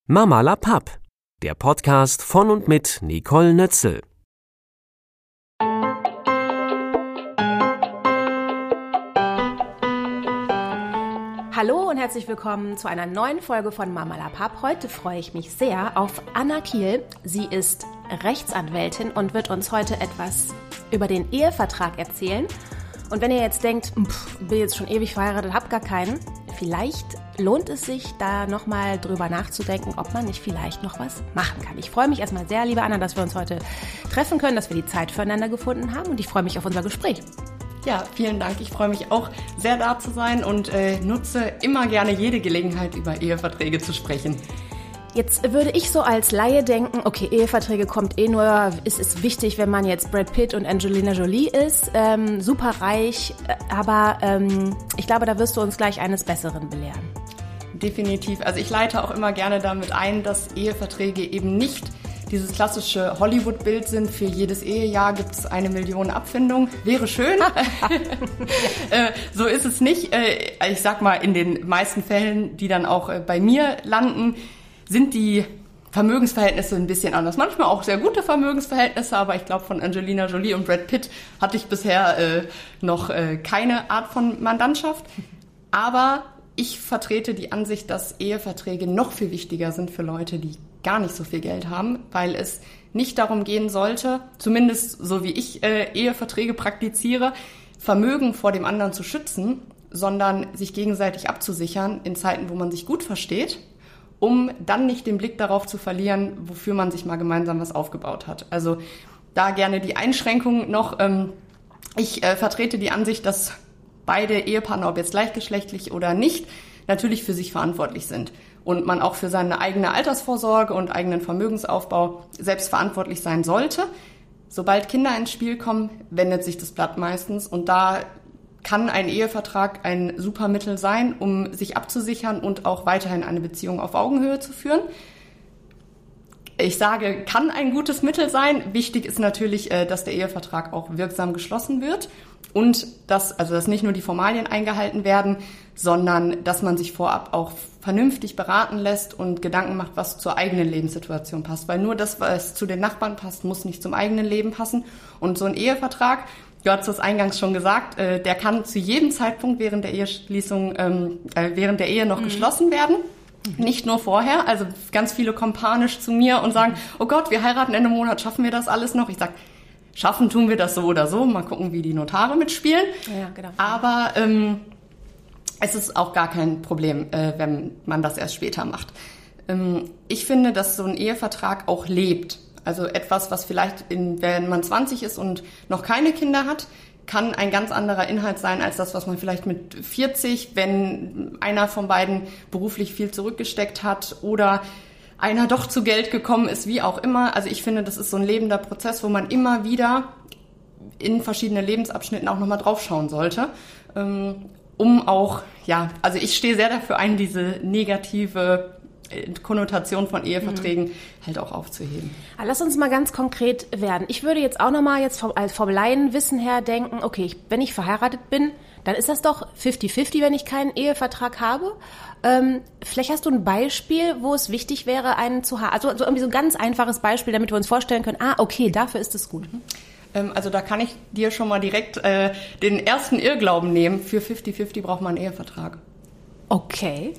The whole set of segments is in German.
Mama la Papp, der Podcast von und mit Nicole Nötzel. Hallo und herzlich willkommen zu einer neuen Folge von Mama la Papp. Heute freue ich mich sehr auf Anna Kiel. Sie ist Rechtsanwältin und wird uns heute etwas über den Ehevertrag erzählen. Und wenn ihr jetzt denkt, bin jetzt schon ewig verheiratet, hab gar keinen, vielleicht lohnt es sich, da nochmal drüber nachzudenken, ob man nicht vielleicht noch was machen kann. Ich freue mich erstmal sehr, liebe Anna, dass wir uns heute treffen können, dass wir die Zeit füreinander gefunden haben und ich freue mich auf unser Gespräch. Ja, vielen Dank. Ich freue mich auch sehr, da zu sein und nutze immer gerne jede Gelegenheit, über Eheverträge zu sprechen. Jetzt würde ich so als Laie denken, okay, Eheverträge kommt nur, es ist wichtig, wenn man jetzt Brad Pitt und Angelina Jolie ist, super reich, aber ich glaube, da wirst du uns gleich eines Besseren belehren. Definitiv. Also ich leite auch immer gerne damit ein, dass Eheverträge eben nicht dieses klassische Hollywood-Bild sind. Für jedes Ehejahr gibt es 1 Million Abfindung. Wäre schön. So ist es nicht. Ich sag mal, in den meisten Fällen, die dann auch bei mir landen, sind die Vermögensverhältnisse ein bisschen anders. Manchmal auch sehr gute Vermögensverhältnisse, aber ich glaube, von Angelina Jolie und Brad Pitt hatte ich bisher noch keine Art von Mandantschaft. Aber ich vertrete die Ansicht, dass Eheverträge noch viel wichtiger sind für Leute, die gar nicht so viel Geld haben, weil es nicht darum gehen sollte, zumindest so wie ich Eheverträge praktiziere, Vermögen vor dem anderen zu schützen, sondern sich gegenseitig abzusichern in Zeiten, wo man sich gut versteht, um dann nicht den Blick darauf zu verlieren, wofür man sich mal gemeinsam was aufgebaut hat. Also da gerne die Einschränkung noch. Ich vertrete die Ansicht, dass beide Ehepartner, ob jetzt gleichgeschlechtlich oder nicht, natürlich für sich verantwortlich sind und man auch für seine eigene Altersvorsorge und eigenen Vermögensaufbau selbst verantwortlich sein sollte. Sobald Kinder ins Spiel kommen, wendet sich das Blatt meistens und da kann ein Ehevertrag ein super Mittel sein, um sich abzusichern und auch weiterhin eine Beziehung auf Augenhöhe zu führen. Ich sage, kann ein gutes Mittel sein. Wichtig ist natürlich, dass der Ehevertrag auch wirksam geschlossen wird und dass nicht nur die Formalien eingehalten werden, sondern dass man sich vorab auch vernünftig beraten lässt und Gedanken macht, was zur eigenen Lebenssituation passt. Weil nur das, was zu den Nachbarn passt, muss nicht zum eigenen Leben passen. Und so ein Ehevertrag, du hast es eingangs schon gesagt, der kann zu jedem Zeitpunkt während der Eheschließung, während der Ehe noch geschlossen werden. Nicht nur vorher. Also ganz viele kommen panisch zu mir und sagen, oh Gott, wir heiraten Ende Monat, schaffen wir das alles noch? Ich sage, schaffen tun wir das so oder so. Mal gucken, wie die Notare mitspielen. Ja, genau. Aber es ist auch gar kein Problem, wenn man das erst später macht. Ich finde, dass so ein Ehevertrag auch lebt. Also etwas, was vielleicht, wenn man 20 ist und noch keine Kinder hat, kann ein ganz anderer Inhalt sein als das, was man vielleicht mit 40, wenn einer von beiden beruflich viel zurückgesteckt hat oder einer doch zu Geld gekommen ist, wie auch immer. Also ich finde, das ist so ein lebender Prozess, wo man immer wieder in verschiedene Lebensabschnitten auch nochmal draufschauen sollte, um auch, also ich stehe sehr dafür ein, diese negative Konnotation von Eheverträgen halt auch aufzuheben. Lass uns mal ganz konkret werden. Ich würde jetzt auch nochmal vom Laienwissen her denken, okay, wenn ich verheiratet bin, dann ist das doch 50-50, wenn ich keinen Ehevertrag habe. Vielleicht hast du ein Beispiel, wo es wichtig wäre, einen zu haben. Also irgendwie so ein ganz einfaches Beispiel, damit wir uns vorstellen können, okay, dafür ist es gut. Also da kann ich dir schon mal direkt den ersten Irrglauben nehmen. Für 50-50 braucht man einen Ehevertrag. Okay.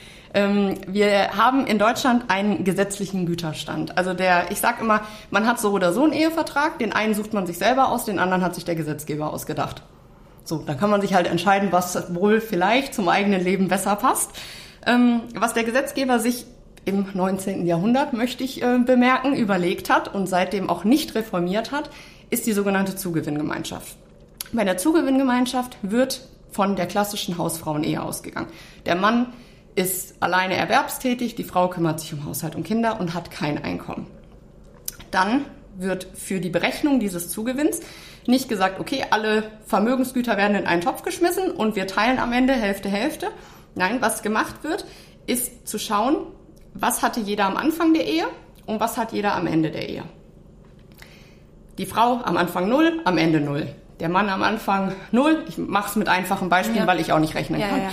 Wir haben in Deutschland einen gesetzlichen Güterstand. Also ich sag immer, man hat so oder so einen Ehevertrag, den einen sucht man sich selber aus, den anderen hat sich der Gesetzgeber ausgedacht. So, dann kann man sich halt entscheiden, was wohl vielleicht zum eigenen Leben besser passt. Was der Gesetzgeber sich im 19. Jahrhundert, möchte ich bemerken, überlegt hat und seitdem auch nicht reformiert hat, ist die sogenannte Zugewinngemeinschaft. Bei der Zugewinngemeinschaft wird von der klassischen Hausfrauenehe ausgegangen. Der Mann ist alleine erwerbstätig, die Frau kümmert sich um Haushalt und Kinder und hat kein Einkommen. Dann wird für die Berechnung dieses Zugewinns nicht gesagt, okay, alle Vermögensgüter werden in einen Topf geschmissen und wir teilen am Ende Hälfte, Hälfte. Nein, was gemacht wird, ist zu schauen, was hatte jeder am Anfang der Ehe und was hat jeder am Ende der Ehe. Die Frau am Anfang 0, am Ende 0. Der Mann am Anfang 0. Ich mache es mit einfachen Beispielen, weil ich auch nicht rechnen kann.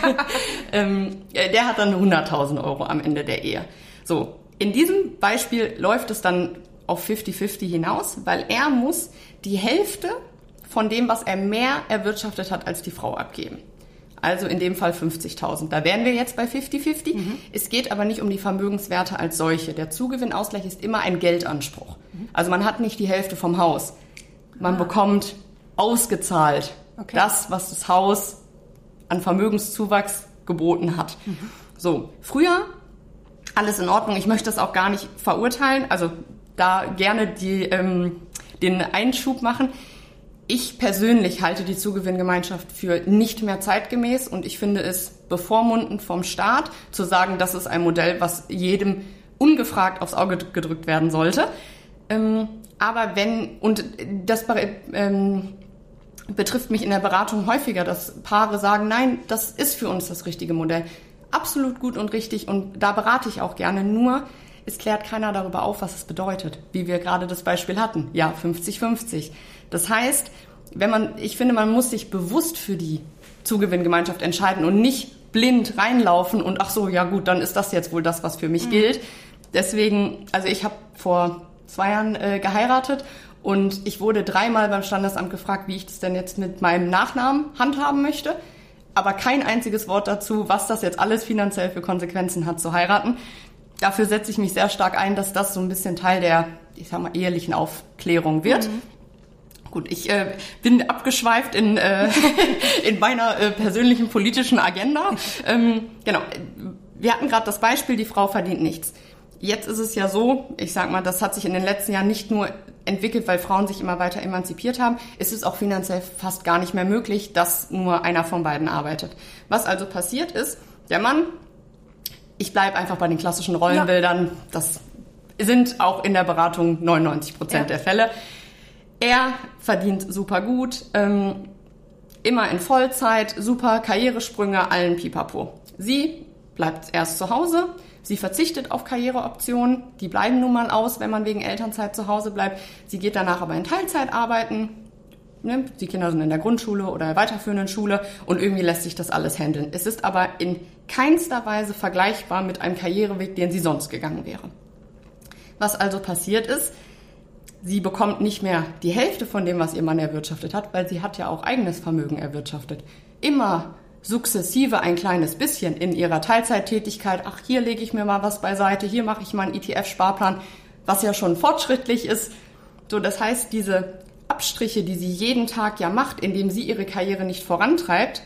Ja. Der hat dann 100.000 Euro am Ende der Ehe. So, in diesem Beispiel läuft es dann auf 50-50 hinaus, weil er muss die Hälfte von dem, was er mehr erwirtschaftet hat, als die Frau abgeben. Also in dem Fall 50.000. Da wären wir jetzt bei 50-50. Es geht aber nicht um die Vermögenswerte als solche. Der Zugewinnausgleich ist immer ein Geldanspruch. Also man hat nicht die Hälfte vom Haus. Man bekommt ausgezahlt das, was das Haus an Vermögenszuwachs geboten hat. So, früher alles in Ordnung. Ich möchte das auch gar nicht verurteilen. Also da gerne den Einschub machen. Ich persönlich halte die Zugewinngemeinschaft für nicht mehr zeitgemäß und ich finde es bevormundend vom Staat zu sagen, das ist ein Modell, was jedem ungefragt aufs Auge gedrückt werden sollte. Aber das betrifft mich in der Beratung häufiger, dass Paare sagen, nein, das ist für uns das richtige Modell. Absolut gut und richtig und da berate ich auch gerne, nur es klärt keiner darüber auf, was es bedeutet, wie wir gerade das Beispiel hatten. Ja, 50-50. Das heißt, ich finde, man muss sich bewusst für die Zugewinngemeinschaft entscheiden und nicht blind reinlaufen und ach so, ja gut, dann ist das jetzt wohl das, was für mich gilt. Deswegen, also ich habe vor 2 Jahren geheiratet und ich wurde 3-mal beim Standesamt gefragt, wie ich das denn jetzt mit meinem Nachnamen handhaben möchte. Aber kein einziges Wort dazu, was das jetzt alles finanziell für Konsequenzen hat, zu heiraten. Dafür setze ich mich sehr stark ein, dass das so ein bisschen Teil der, ich sag mal, ehelichen Aufklärung wird. Gut, ich bin abgeschweift in meiner persönlichen politischen Agenda. Genau, wir hatten gerade das Beispiel, die Frau verdient nichts. Jetzt ist es ja so, ich sag mal, das hat sich in den letzten Jahren nicht nur entwickelt, weil Frauen sich immer weiter emanzipiert haben. Es ist auch finanziell fast gar nicht mehr möglich, dass nur einer von beiden arbeitet. Was also passiert ist, der Mann, ich bleibe einfach bei den klassischen Rollenbildern, das sind auch in der Beratung 99% der Fälle. Er verdient super gut, immer in Vollzeit, super Karrieresprünge, allen Pipapo. Sie bleibt erst zu Hause, sie verzichtet auf Karriereoptionen, die bleiben nun mal aus, wenn man wegen Elternzeit zu Hause bleibt. Sie geht danach aber in Teilzeit arbeiten, ne? Die Kinder sind in der Grundschule oder der weiterführenden Schule und irgendwie lässt sich das alles handeln. Es ist aber in keinster Weise vergleichbar mit einem Karriereweg, den sie sonst gegangen wäre. Was also passiert ist, sie bekommt nicht mehr die Hälfte von dem, was ihr Mann erwirtschaftet hat, weil sie hat ja auch eigenes Vermögen erwirtschaftet. Immer sukzessive ein kleines bisschen in ihrer Teilzeittätigkeit. Ach, hier lege ich mir mal was beiseite, hier mache ich mal einen ETF-Sparplan, was ja schon fortschrittlich ist. So, das heißt, diese Abstriche, die sie jeden Tag ja macht, indem sie ihre Karriere nicht vorantreibt,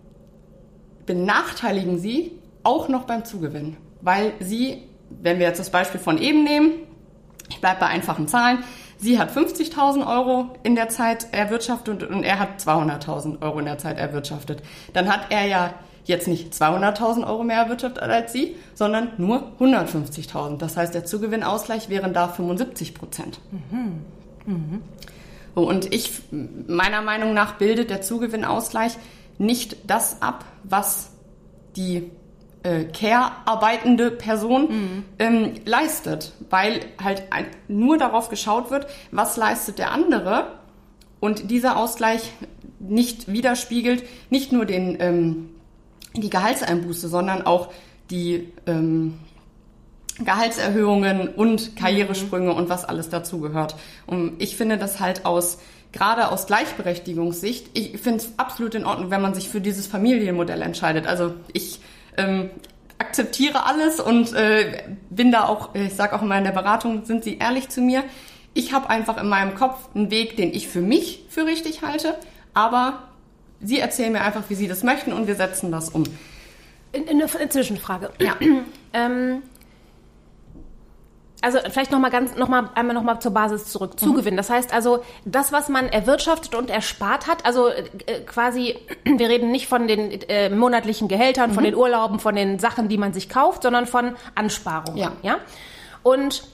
benachteiligen sie auch noch beim Zugewinn. Weil sie, wenn wir jetzt das Beispiel von eben nehmen, ich bleibe bei einfachen Zahlen, sie hat 50.000 Euro in der Zeit erwirtschaftet und er hat 200.000 Euro in der Zeit erwirtschaftet. Dann hat er ja jetzt nicht 200.000 Euro mehr erwirtschaftet als sie, sondern nur 150.000. Das heißt, der Zugewinnausgleich wären da 75%. Und meiner Meinung nach bildet der Zugewinnausgleich nicht das ab, was die care-arbeitende Person leistet, weil halt nur darauf geschaut wird, was leistet der andere und dieser Ausgleich nicht widerspiegelt, nicht nur die Gehaltseinbuße, sondern auch die Gehaltserhöhungen und Karrieresprünge und was alles dazugehört. Und ich finde das halt gerade aus Gleichberechtigungssicht, ich finde es absolut in Ordnung, wenn man sich für dieses Familienmodell entscheidet. Also ich akzeptiere alles und bin da auch, ich sage auch immer in der Beratung, sind Sie ehrlich zu mir. Ich habe einfach in meinem Kopf einen Weg, den ich für mich für richtig halte, aber Sie erzählen mir einfach, wie Sie das möchten und wir setzen das um. Eine Zwischenfrage. Ja. Also vielleicht einmal zur Basis zurück. Zugewinn. Das heißt also, das, was man erwirtschaftet und erspart hat, also quasi, wir reden nicht von den monatlichen Gehältern, von den Urlauben, von den Sachen, die man sich kauft, sondern von Ansparungen. Ja? Und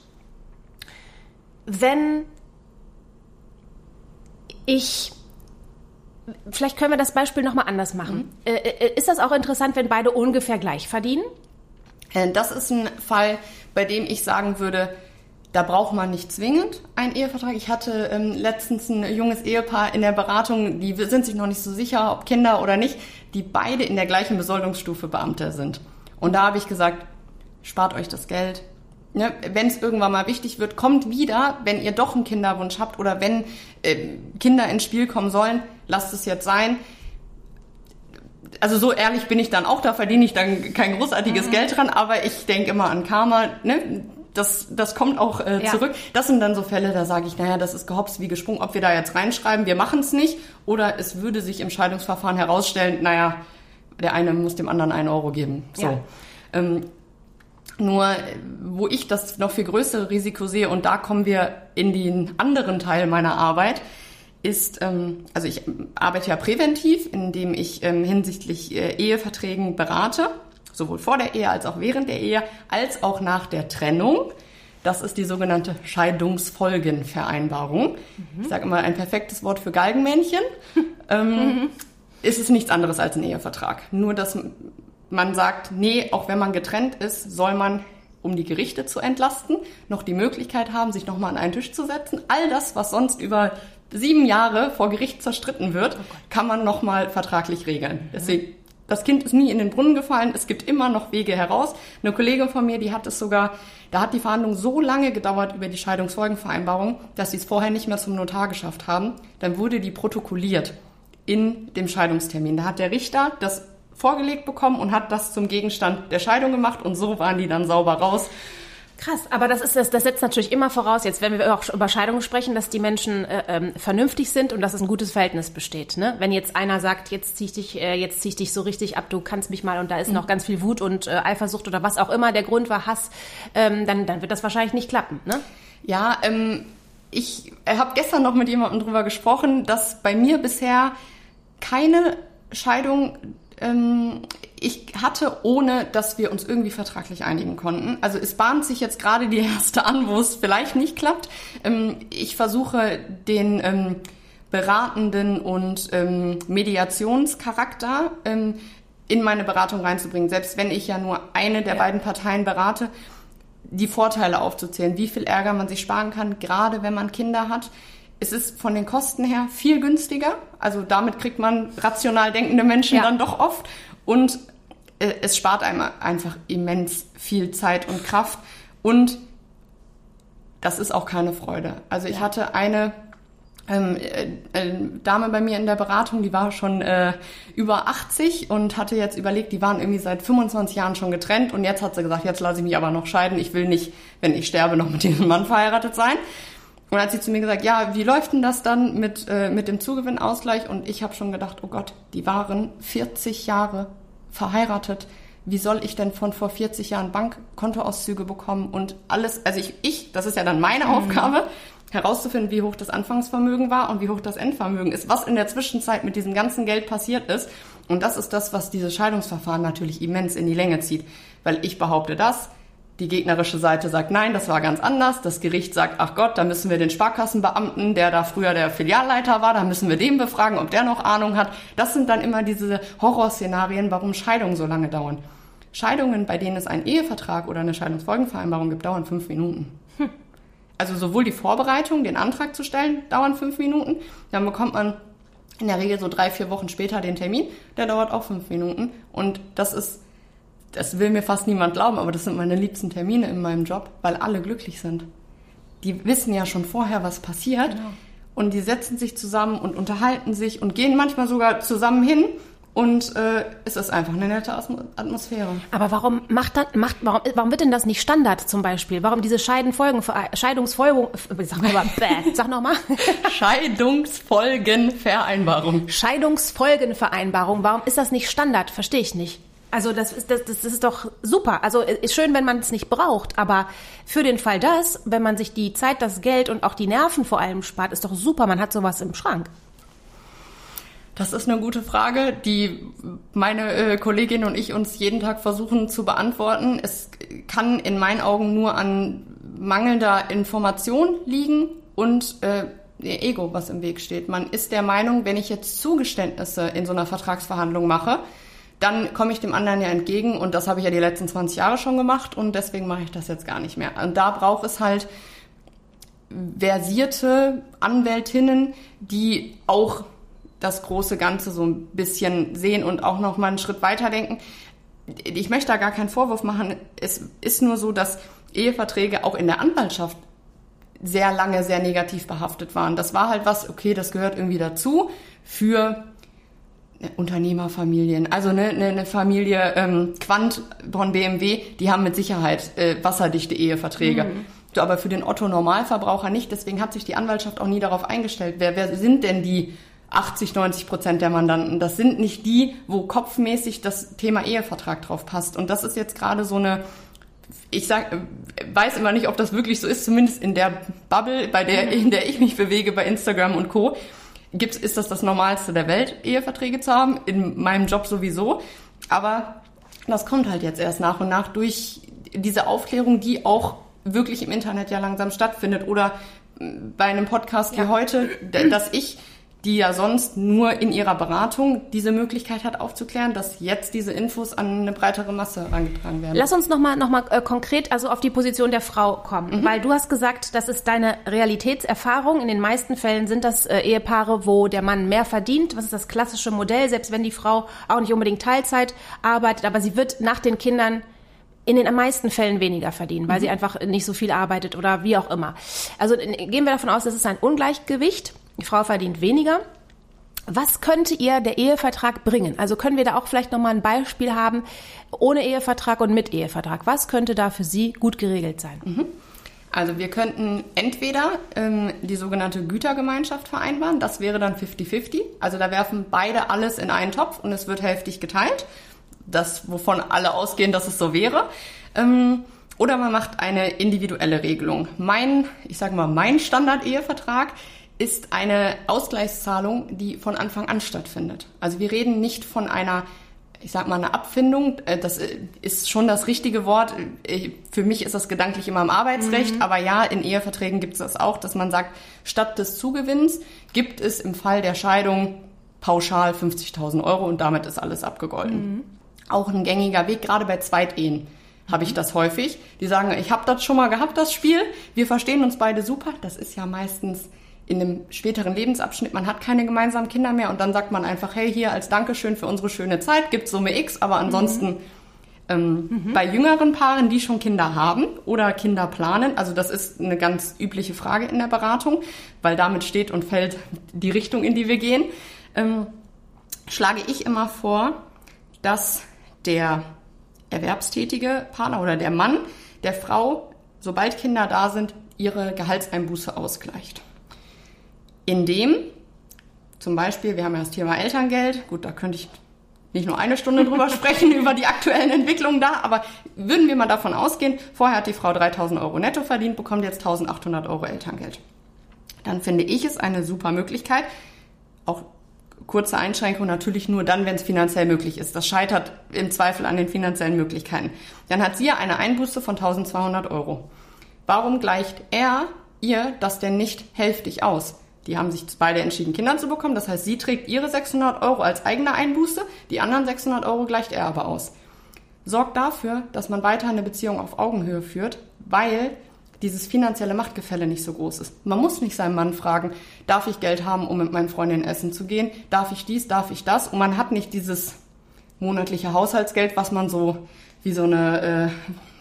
vielleicht können wir das Beispiel nochmal anders machen. Ist das auch interessant, wenn beide ungefähr gleich verdienen? Das ist ein Fall, bei dem ich sagen würde, Da braucht man nicht zwingend einen Ehevertrag. Ich hatte letztens ein junges Ehepaar in der Beratung, die sind sich noch nicht so sicher, ob Kinder oder nicht, die beide in der gleichen Besoldungsstufe Beamte sind. Und da habe ich gesagt, spart euch das Geld. Ne? Wenn es irgendwann mal wichtig wird, kommt wieder, wenn ihr doch einen Kinderwunsch habt oder wenn Kinder ins Spiel kommen sollen, lasst es jetzt sein. Also so ehrlich bin ich dann auch, da verdiene ich dann kein großartiges Geld dran, aber ich denke immer an Karma, ne? Das kommt auch zurück. Das sind dann so Fälle, da sage ich, naja, das ist gehopst wie gesprungen, ob wir da jetzt reinschreiben, wir machen es nicht, oder es würde sich im Scheidungsverfahren herausstellen, naja, der eine muss dem anderen 1 Euro geben. So. Ja. Nur, wo ich das noch viel größere Risiko sehe, und da kommen wir in den anderen Teil meiner Arbeit, ist, also ich arbeite ja präventiv, indem ich hinsichtlich Eheverträgen berate, sowohl vor der Ehe als auch während der Ehe, als auch nach der Trennung. Das ist die sogenannte Scheidungsfolgenvereinbarung. Ich sage immer, ein perfektes Wort für Galgenmännchen. Ist es nichts anderes als ein Ehevertrag. Nur, dass man sagt, nee, auch wenn man getrennt ist, soll man, um die Gerichte zu entlasten, noch die Möglichkeit haben, sich nochmal an einen Tisch zu setzen. All das, was sonst über 7 Jahre vor Gericht zerstritten wird, kann man nochmal vertraglich regeln. Deswegen, das Kind ist nie in den Brunnen gefallen, es gibt immer noch Wege heraus. Eine Kollegin von mir, die hat es sogar, da hat die Verhandlung so lange gedauert über die Scheidungsfolgenvereinbarung, dass sie es vorher nicht mehr zum Notar geschafft haben. Dann wurde die protokolliert in dem Scheidungstermin. Da hat der Richter das vorgelegt bekommen und hat das zum Gegenstand der Scheidung gemacht und so waren die dann sauber raus. Krass, aber das setzt natürlich immer voraus, jetzt wenn wir auch über Scheidungen sprechen, dass die Menschen vernünftig sind und dass es ein gutes Verhältnis besteht. Ne? Wenn jetzt einer sagt, jetzt zieh ich dich so richtig ab, du kannst mich mal, und da ist noch ganz viel Wut und Eifersucht oder was auch immer der Grund war, Hass, dann wird das wahrscheinlich nicht klappen. Ne? Ja, ich habe gestern noch mit jemandem drüber gesprochen, dass bei mir bisher keine Scheidung ich hatte, ohne dass wir uns irgendwie vertraglich einigen konnten. Also es bahnt sich jetzt gerade die erste an, wo es vielleicht nicht klappt. Ich versuche den beratenden und Mediationscharakter in meine Beratung reinzubringen. Selbst wenn ich ja nur eine der beiden Parteien berate, die Vorteile aufzuzählen, wie viel Ärger man sich sparen kann, gerade wenn man Kinder hat. Es ist von den Kosten her viel günstiger. Also damit kriegt man rational denkende Menschen dann doch oft. Und es spart einem einfach immens viel Zeit und Kraft. Und das ist auch keine Freude. Also ich hatte eine Dame bei mir in der Beratung, die war schon über 80 und hatte jetzt überlegt, die waren irgendwie seit 25 Jahren schon getrennt. Und jetzt hat sie gesagt, jetzt lasse ich mich aber noch scheiden. Ich will nicht, wenn ich sterbe, noch mit diesem Mann verheiratet sein. Und dann hat sie zu mir gesagt, ja, wie läuft denn das dann mit dem Zugewinnausgleich? Und ich habe schon gedacht, oh Gott, die waren 40 Jahre verheiratet. Wie soll ich denn von vor 40 Jahren Bankkontoauszüge bekommen und alles? Also das ist ja dann meine Aufgabe, herauszufinden, wie hoch das Anfangsvermögen war und wie hoch das Endvermögen ist, was in der Zwischenzeit mit diesem ganzen Geld passiert ist. Und das ist das, was dieses Scheidungsverfahren natürlich immens in die Länge zieht. Weil ich behaupte das, die gegnerische Seite sagt, nein, das war ganz anders. Das Gericht sagt, ach Gott, da müssen wir den Sparkassenbeamten, der da früher der Filialleiter war, da müssen wir den befragen, ob der noch Ahnung hat. Das sind dann immer diese Horrorszenarien, warum Scheidungen so lange dauern. Scheidungen, bei denen es einen Ehevertrag oder eine Scheidungsfolgenvereinbarung gibt, dauern 5 Minuten. Also sowohl die Vorbereitung, den Antrag zu stellen, dauern 5 Minuten. Dann bekommt man in der Regel so 3-4 Wochen später den Termin. Der dauert auch 5 Minuten. Und das will mir fast niemand glauben, aber das sind meine liebsten Termine in meinem Job, weil alle glücklich sind. Die wissen ja schon vorher, was passiert. Genau. Und die setzen sich zusammen und unterhalten sich und gehen manchmal sogar zusammen hin. Und es ist einfach eine nette Atmosphäre. Aber warum wird denn das nicht Standard zum Beispiel? Warum diese Scheidungsfolgenvereinbarung? Scheidungsfolgenvereinbarung. Warum ist das nicht Standard? Verstehe ich nicht. Also das ist doch super. Also ist schön, wenn man es nicht braucht, aber für den Fall wenn man sich die Zeit, das Geld und auch die Nerven vor allem spart, ist doch super. Man hat sowas im Schrank. Das ist eine gute Frage, die meine Kollegin und ich uns jeden Tag versuchen zu beantworten. Es kann in meinen Augen nur an mangelnder Information liegen und Ego, was im Weg steht. Man ist der Meinung, wenn ich jetzt Zugeständnisse in so einer Vertragsverhandlung mache, dann komme ich dem anderen ja entgegen und das habe ich ja die letzten 20 Jahre schon gemacht und deswegen mache ich das jetzt gar nicht mehr. Und da braucht es halt versierte Anwältinnen, die auch das große Ganze so ein bisschen sehen und auch noch mal einen Schritt weiter denken. Ich möchte da gar keinen Vorwurf machen. Es ist nur so, dass Eheverträge auch in der Anwaltschaft sehr lange sehr negativ behaftet waren. Das war halt was, okay, das gehört irgendwie dazu für Unternehmerfamilien. Also eine Familie Quandt von BMW, die haben mit Sicherheit wasserdichte Eheverträge. So, aber für den Otto-Normalverbraucher nicht. Deswegen hat sich die Anwaltschaft auch nie darauf eingestellt. Wer sind denn die 80-90% der Mandanten? Das sind nicht die, wo kopfmäßig das Thema Ehevertrag drauf passt. Und das ist jetzt gerade so eine, weiß immer nicht, ob das wirklich so ist, zumindest in der Bubble, in der ich mich bewege, bei Instagram und Co., ist das Normalste der Welt, Eheverträge zu haben, in meinem Job sowieso. Aber das kommt halt jetzt erst nach und nach durch diese Aufklärung, die auch wirklich im Internet ja langsam stattfindet. Oder bei einem Podcast wie heute, dass ich, die ja sonst nur in ihrer Beratung diese Möglichkeit hat aufzuklären, dass jetzt diese Infos an eine breitere Masse herangetragen werden. Lass uns noch mal konkret also auf die Position der Frau kommen, weil du hast gesagt, das ist deine Realitätserfahrung. In den meisten Fällen sind das Ehepaare, wo der Mann mehr verdient. Was ist das klassische Modell, selbst wenn die Frau auch nicht unbedingt Teilzeit arbeitet, aber sie wird nach den Kindern in den meisten Fällen weniger verdienen, weil sie einfach nicht so viel arbeitet oder wie auch immer. Also gehen wir davon aus, das ist ein Ungleichgewicht. Die Frau verdient weniger. Was könnte ihr der Ehevertrag bringen? Also können wir da auch vielleicht nochmal ein Beispiel haben, ohne Ehevertrag und mit Ehevertrag. Was könnte da für Sie gut geregelt sein? Also wir könnten entweder die sogenannte Gütergemeinschaft vereinbaren. Das wäre dann 50-50. Also da werfen beide alles in einen Topf und es wird hälftig geteilt. Das, wovon alle ausgehen, dass es so wäre. Oder man macht eine individuelle Regelung. Mein Standard-Ehevertrag ist eine Ausgleichszahlung, die von Anfang an stattfindet. Also wir reden nicht von einer Abfindung. Das ist schon das richtige Wort. Für mich ist das gedanklich immer im Arbeitsrecht. Aber ja, in Eheverträgen gibt es das auch, dass man sagt, statt des Zugewinns gibt es im Fall der Scheidung pauschal 50.000 € und damit ist alles abgegolten. Auch ein gängiger Weg, gerade bei Zweitehen habe ich das häufig. Die sagen, ich habe das schon mal gehabt, das Spiel. Wir verstehen uns beide super. Das ist ja meistens in einem späteren Lebensabschnitt. Man hat keine gemeinsamen Kinder mehr und dann sagt man einfach, hey, hier als Dankeschön für unsere schöne Zeit gibt's Summe X, aber ansonsten bei jüngeren Paaren, die schon Kinder haben oder Kinder planen, also das ist eine ganz übliche Frage in der Beratung, weil damit steht und fällt die Richtung, in die wir gehen, schlage ich immer vor, dass der erwerbstätige Partner oder der Mann der Frau, sobald Kinder da sind, ihre Gehaltseinbuße ausgleicht. Indem, zum Beispiel, wir haben ja das Thema Elterngeld, gut, da könnte ich nicht nur eine Stunde drüber sprechen, über die aktuellen Entwicklungen da, aber würden wir mal davon ausgehen, vorher hat die Frau 3.000 € netto verdient, bekommt jetzt 1.800 € Elterngeld. Dann finde ich es eine super Möglichkeit, auch kurze Einschränkung natürlich nur dann, wenn es finanziell möglich ist. Das scheitert im Zweifel an den finanziellen Möglichkeiten. Dann hat sie eine Einbuße von 1.200 €. Warum gleicht er ihr das denn nicht hälftig aus? Die haben sich beide entschieden, Kinder zu bekommen. Das heißt, sie trägt ihre 600 € als eigene Einbuße, die anderen 600 € gleicht er aber aus. Sorgt dafür, dass man weiter eine Beziehung auf Augenhöhe führt, weil dieses finanzielle Machtgefälle nicht so groß ist. Man muss nicht seinen Mann fragen, darf ich Geld haben, um mit meinen Freundinnen essen zu gehen? Darf ich dies, darf ich das? Und man hat nicht dieses monatliche Haushaltsgeld, was man so wie so eine,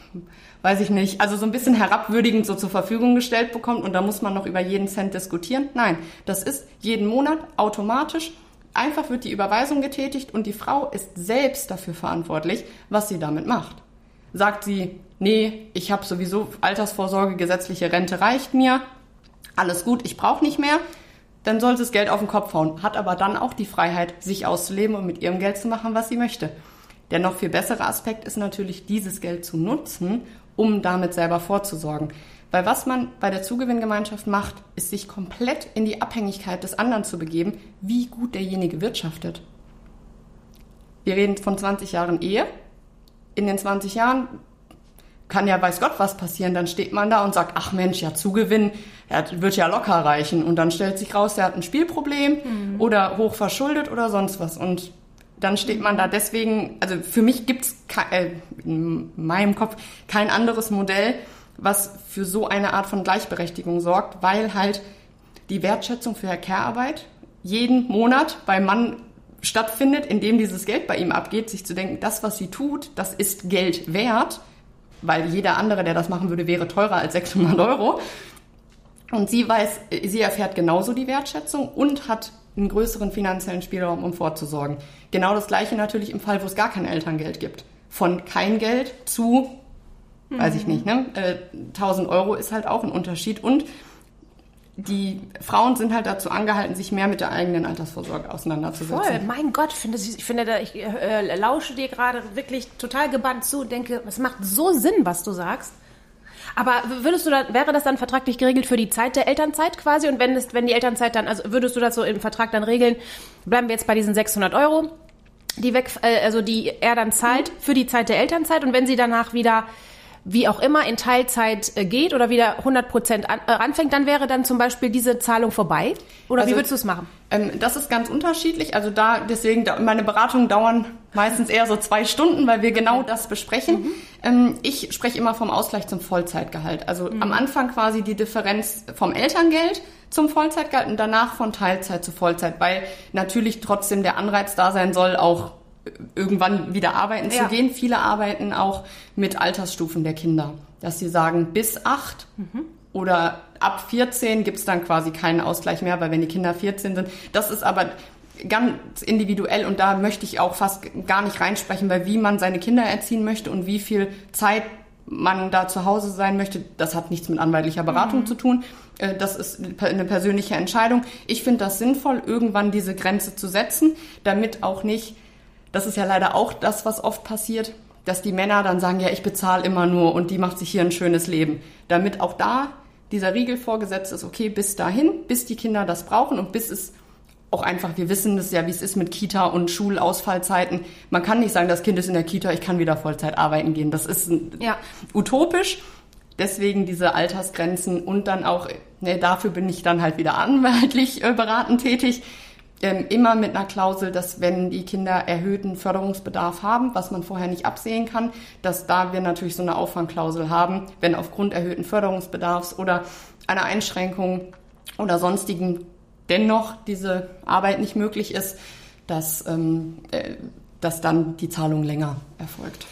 also so ein bisschen herabwürdigend so zur Verfügung gestellt bekommt und da muss man noch über jeden Cent diskutieren. Nein, das ist jeden Monat automatisch. Einfach wird die Überweisung getätigt und die Frau ist selbst dafür verantwortlich, was sie damit macht. Sagt sie, nee, ich habe sowieso Altersvorsorge, gesetzliche Rente reicht mir, alles gut, ich brauche nicht mehr, dann soll sie das Geld auf den Kopf hauen. Hat aber dann auch die Freiheit, sich auszuleben und mit ihrem Geld zu machen, was sie möchte. Der noch viel bessere Aspekt ist natürlich, dieses Geld zu nutzen, um damit selber vorzusorgen. Weil was man bei der Zugewinngemeinschaft macht, ist sich komplett in die Abhängigkeit des anderen zu begeben, wie gut derjenige wirtschaftet. Wir reden von 20 Jahren Ehe. In den 20 Jahren kann ja weiß Gott was passieren. Dann steht man da und sagt, ach Mensch, ja Zugewinn, das wird ja locker reichen. Und dann stellt sich raus, er hat ein Spielproblem oder hoch verschuldet oder sonst was. Und dann steht man da deswegen, also für mich gibt's in meinem Kopf kein anderes Modell, was für so eine Art von Gleichberechtigung sorgt, weil halt die Wertschätzung für Care-Arbeit jeden Monat beim Mann stattfindet, indem dieses Geld bei ihm abgeht, sich zu denken, das, was sie tut, das ist Geld wert, weil jeder andere, der das machen würde, wäre teurer als 600 Euro. Und sie erfährt genauso die Wertschätzung und hat einen größeren finanziellen Spielraum, um vorzusorgen. Genau das Gleiche natürlich im Fall, wo es gar kein Elterngeld gibt. Von kein Geld zu, weiß ich nicht, 1.000 Euro ist halt auch ein Unterschied. Und die Frauen sind halt dazu angehalten, sich mehr mit der eigenen Altersvorsorge auseinanderzusetzen. Voll, mein Gott, ich lausche dir gerade wirklich total gebannt zu und denke, es macht so Sinn, was du sagst. Aber wäre das dann vertraglich geregelt für die Zeit der Elternzeit quasi? Und wenn die Elternzeit dann, also würdest du das so im Vertrag dann regeln, bleiben wir jetzt bei diesen 600 Euro, die er dann zahlt für die Zeit der Elternzeit, und wenn sie danach wieder, wie auch immer, in Teilzeit geht oder wieder 100% anfängt, dann wäre dann zum Beispiel diese Zahlung vorbei? Oder wie würdest du es machen? Das ist ganz unterschiedlich. Also meine Beratungen dauern meistens eher so 2 Stunden, weil wir genau das besprechen. Ich spreche immer vom Ausgleich zum Vollzeitgehalt. Also am Anfang quasi die Differenz vom Elterngeld zum Vollzeitgehalt und danach von Teilzeit zu Vollzeit, weil natürlich trotzdem der Anreiz da sein soll, auch irgendwann wieder arbeiten zu gehen. Viele arbeiten auch mit Altersstufen der Kinder, dass sie sagen, bis 8 oder ab 14 gibt's dann quasi keinen Ausgleich mehr, weil wenn die Kinder 14 sind, das ist aber ganz individuell und da möchte ich auch fast gar nicht reinsprechen, weil wie man seine Kinder erziehen möchte und wie viel Zeit man da zu Hause sein möchte, das hat nichts mit anwaltlicher Beratung zu tun. Das ist eine persönliche Entscheidung. Ich finde das sinnvoll, irgendwann diese Grenze zu setzen, damit auch nicht, das ist ja leider auch das, was oft passiert, dass die Männer dann sagen, ja, ich bezahle immer nur und die macht sich hier ein schönes Leben. Damit auch da dieser Riegel vorgesetzt ist, okay, bis dahin, bis die Kinder das brauchen und bis es auch einfach, wir wissen das ja, wie es ist mit Kita und Schulausfallzeiten. Man kann nicht sagen, das Kind ist in der Kita, ich kann wieder Vollzeit arbeiten gehen. Das ist utopisch. Deswegen diese Altersgrenzen und dann auch, dafür bin ich dann halt wieder anwaltlich beratend tätig, immer mit einer Klausel, dass wenn die Kinder erhöhten Förderungsbedarf haben, was man vorher nicht absehen kann, dass da wir natürlich so eine Auffangklausel haben, wenn aufgrund erhöhten Förderungsbedarfs oder einer Einschränkung oder sonstigen dennoch diese Arbeit nicht möglich ist, dass dann die Zahlung länger erfolgt.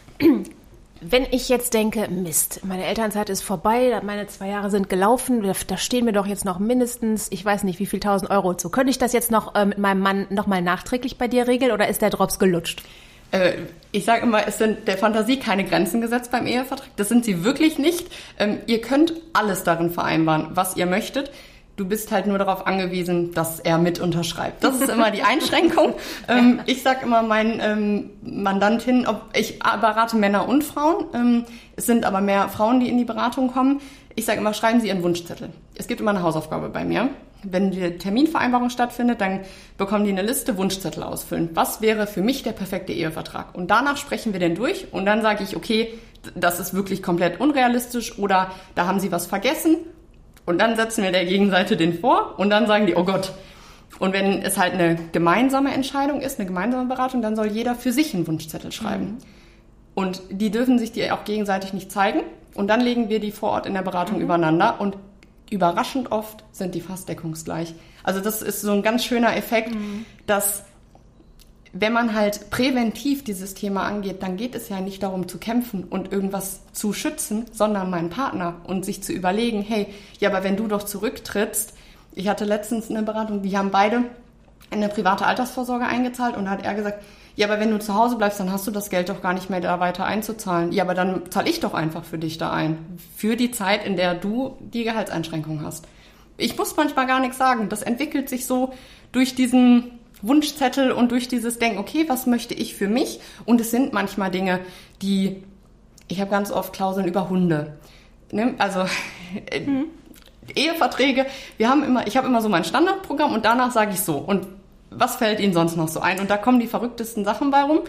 Wenn ich jetzt denke, Mist, meine Elternzeit ist vorbei, meine 2 Jahre sind gelaufen, da stehen mir doch jetzt noch mindestens, ich weiß nicht, wie viel 1.000 Euro zu. Könnte ich das jetzt noch mit meinem Mann nochmal nachträglich bei dir regeln oder ist der Drops gelutscht? Ich sage immer, es sind der Fantasie keine Grenzen gesetzt beim Ehevertrag. Das sind sie wirklich nicht. Ihr könnt alles darin vereinbaren, was ihr möchtet. Du bist halt nur darauf angewiesen, dass er mit unterschreibt. Das ist immer die Einschränkung. Ich sage immer meinen Mandantinnen, ich berate Männer und Frauen. Es sind aber mehr Frauen, die in die Beratung kommen. Ich sage immer, schreiben Sie Ihren Wunschzettel. Es gibt immer eine Hausaufgabe bei mir. Wenn die Terminvereinbarung stattfindet, dann bekommen die eine Liste, Wunschzettel ausfüllen. Was wäre für mich der perfekte Ehevertrag? Und danach sprechen wir den durch und dann sage ich, okay, das ist wirklich komplett unrealistisch oder da haben Sie was vergessen. Und dann setzen wir der Gegenseite den vor und dann sagen die, oh Gott. Und wenn es halt eine gemeinsame Entscheidung ist, eine gemeinsame Beratung, dann soll jeder für sich einen Wunschzettel schreiben. Und die dürfen sich die auch gegenseitig nicht zeigen. Und dann legen wir die vor Ort in der Beratung übereinander und überraschend oft sind die fast deckungsgleich. Also das ist so ein ganz schöner Effekt, dass wenn man halt präventiv dieses Thema angeht, dann geht es ja nicht darum zu kämpfen und irgendwas zu schützen, sondern meinen Partner und sich zu überlegen, hey, ja, aber wenn du doch zurücktrittst, ich hatte letztens eine Beratung, die haben beide eine private Altersvorsorge eingezahlt und da hat er gesagt, ja, aber wenn du zu Hause bleibst, dann hast du das Geld doch gar nicht mehr da weiter einzuzahlen. Ja, aber dann zahle ich doch einfach für dich da ein, für die Zeit, in der du die Gehaltseinschränkung hast. Ich muss manchmal gar nichts sagen, das entwickelt sich so durch diesen Wunschzettel und durch dieses Denken, okay, was möchte ich für mich? Und es sind manchmal Dinge, ich habe ganz oft Klauseln über Hunde. Ne? Also Eheverträge, ich habe immer so mein Standardprogramm und danach sage ich so. Und was fällt Ihnen sonst noch so ein? Und da kommen die verrücktesten Sachen bei rum.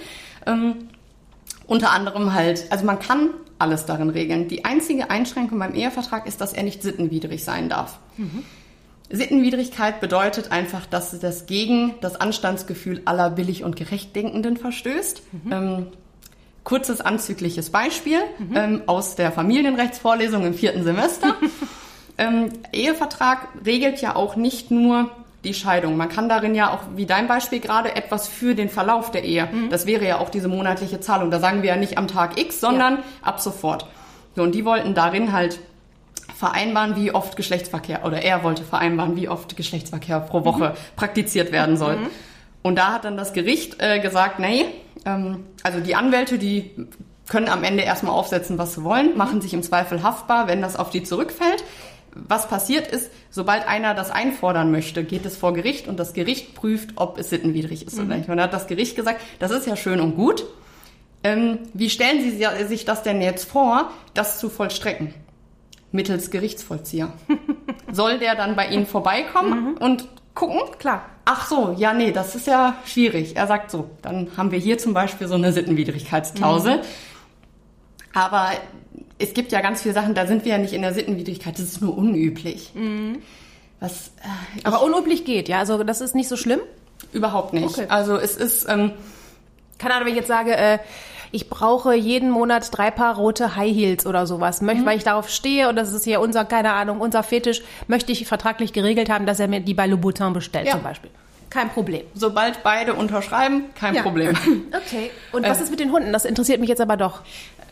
Unter anderem halt, also man kann alles darin regeln. Die einzige Einschränkung beim Ehevertrag ist, dass er nicht sittenwidrig sein darf. Sittenwidrigkeit bedeutet einfach, dass das gegen das Anstandsgefühl aller billig und gerecht Denkenden verstößt. Kurzes anzügliches Beispiel aus der Familienrechtsvorlesung im 4. Semester. Ehevertrag regelt ja auch nicht nur die Scheidung. Man kann darin ja auch, wie dein Beispiel gerade, etwas für den Verlauf der Ehe. Das wäre ja auch diese monatliche Zahlung. Da sagen wir ja nicht am Tag X, sondern ab sofort. So, und die wollten darin halt vereinbaren, wie oft Geschlechtsverkehr, oder er wollte vereinbaren, wie oft Geschlechtsverkehr pro Woche praktiziert werden soll. Und da hat dann das Gericht gesagt, nee, also die Anwälte, die können am Ende erstmal aufsetzen, was sie wollen, machen sich im Zweifel haftbar, wenn das auf die zurückfällt. Was passiert ist, sobald einer das einfordern möchte, geht es vor Gericht und das Gericht prüft, ob es sittenwidrig ist oder nicht. Und da hat das Gericht gesagt, das ist ja schön und gut. Wie stellen Sie sich das denn jetzt vor, das zu vollstrecken? Mittels Gerichtsvollzieher. Soll der dann bei Ihnen vorbeikommen und gucken? Klar. Ach so, ja, nee, das ist ja schwierig. Er sagt so, dann haben wir hier zum Beispiel so eine Sittenwidrigkeitsklausel. Aber es gibt ja ganz viele Sachen, da sind wir ja nicht in der Sittenwidrigkeit, das ist nur unüblich. Aber unüblich geht, ja? Also das ist nicht so schlimm? Überhaupt nicht. Okay. Also es ist... Keine Ahnung, wenn ich jetzt sage, ich brauche jeden Monat 3 Paar rote High Heels oder sowas, weil ich darauf stehe und das ist hier unser Fetisch, möchte ich vertraglich geregelt haben, dass er mir die bei Louboutin bestellt zum Beispiel. Kein Problem. Sobald beide unterschreiben, kein Problem. Okay. Und was ist mit den Hunden? Das interessiert mich jetzt aber doch.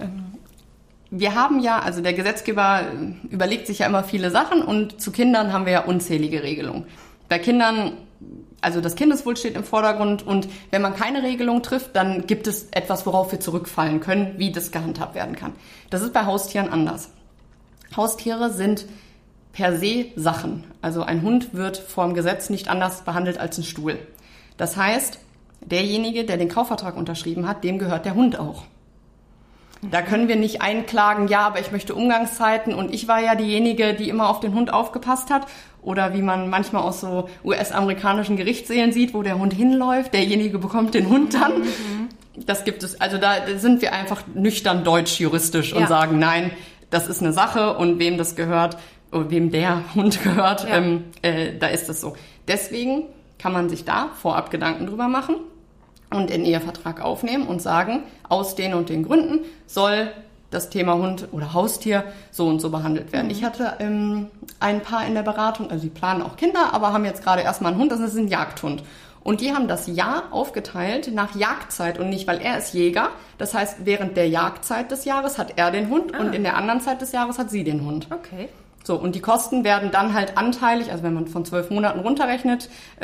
Wir haben ja, also der Gesetzgeber überlegt sich ja immer viele Sachen und zu Kindern haben wir ja unzählige Regelungen. Bei Kindern, also das Kindeswohl steht im Vordergrund und wenn man keine Regelung trifft, dann gibt es etwas, worauf wir zurückfallen können, wie das gehandhabt werden kann. Das ist bei Haustieren anders. Haustiere sind per se Sachen. Also ein Hund wird vor dem Gesetz nicht anders behandelt als ein Stuhl. Das heißt, derjenige, der den Kaufvertrag unterschrieben hat, dem gehört der Hund auch. Da können wir nicht einklagen, ja, aber ich möchte Umgangszeiten und ich war ja diejenige, die immer auf den Hund aufgepasst hat. Oder wie man manchmal aus so US-amerikanischen Gerichtssälen sieht, wo der Hund hinläuft, derjenige bekommt den Hund dann. Das gibt es, also da sind wir einfach nüchtern deutsch-juristisch und sagen, nein, das ist eine Sache und wem das gehört, wem der Hund gehört, da ist das so. Deswegen kann man sich da vorab Gedanken drüber machen und in Ehevertrag aufnehmen und sagen, aus den und den Gründen soll das Thema Hund oder Haustier so und so behandelt werden. Ich hatte ein Paar in der Beratung, also die planen auch Kinder, aber haben jetzt gerade erstmal einen Hund, das ist ein Jagdhund. Und die haben das Jahr aufgeteilt nach Jagdzeit und nicht, weil er ist Jäger. Das heißt, während der Jagdzeit des Jahres hat er den Hund und in der anderen Zeit des Jahres hat sie den Hund. Okay. So, und die Kosten werden dann halt anteilig, also wenn man von 12 Monaten runterrechnet,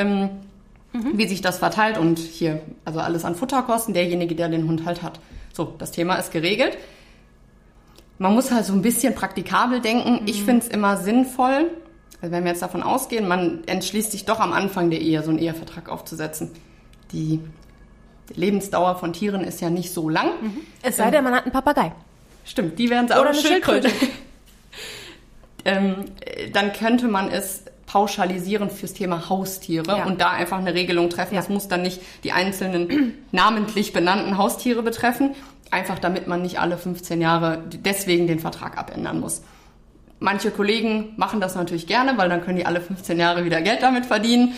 wie sich das verteilt und hier, also alles an Futterkosten, derjenige, der den Hund halt hat. So, das Thema ist geregelt. Man muss halt so ein bisschen praktikabel denken. Ich finde es immer sinnvoll, also wenn wir jetzt davon ausgehen, man entschließt sich doch am Anfang der Ehe, so einen Ehevertrag aufzusetzen. Die Lebensdauer von Tieren ist ja nicht so lang. Es sei denn, man hat einen Papagei. Stimmt, die werden es auch Oder eine Schildkröte. Dann könnte man es pauschalisieren fürs Thema Haustiere und da einfach eine Regelung treffen. Das muss dann nicht die einzelnen namentlich benannten Haustiere betreffen, einfach damit man nicht alle 15 Jahre deswegen den Vertrag abändern muss. Manche Kollegen machen das natürlich gerne, weil dann können die alle 15 Jahre wieder Geld damit verdienen.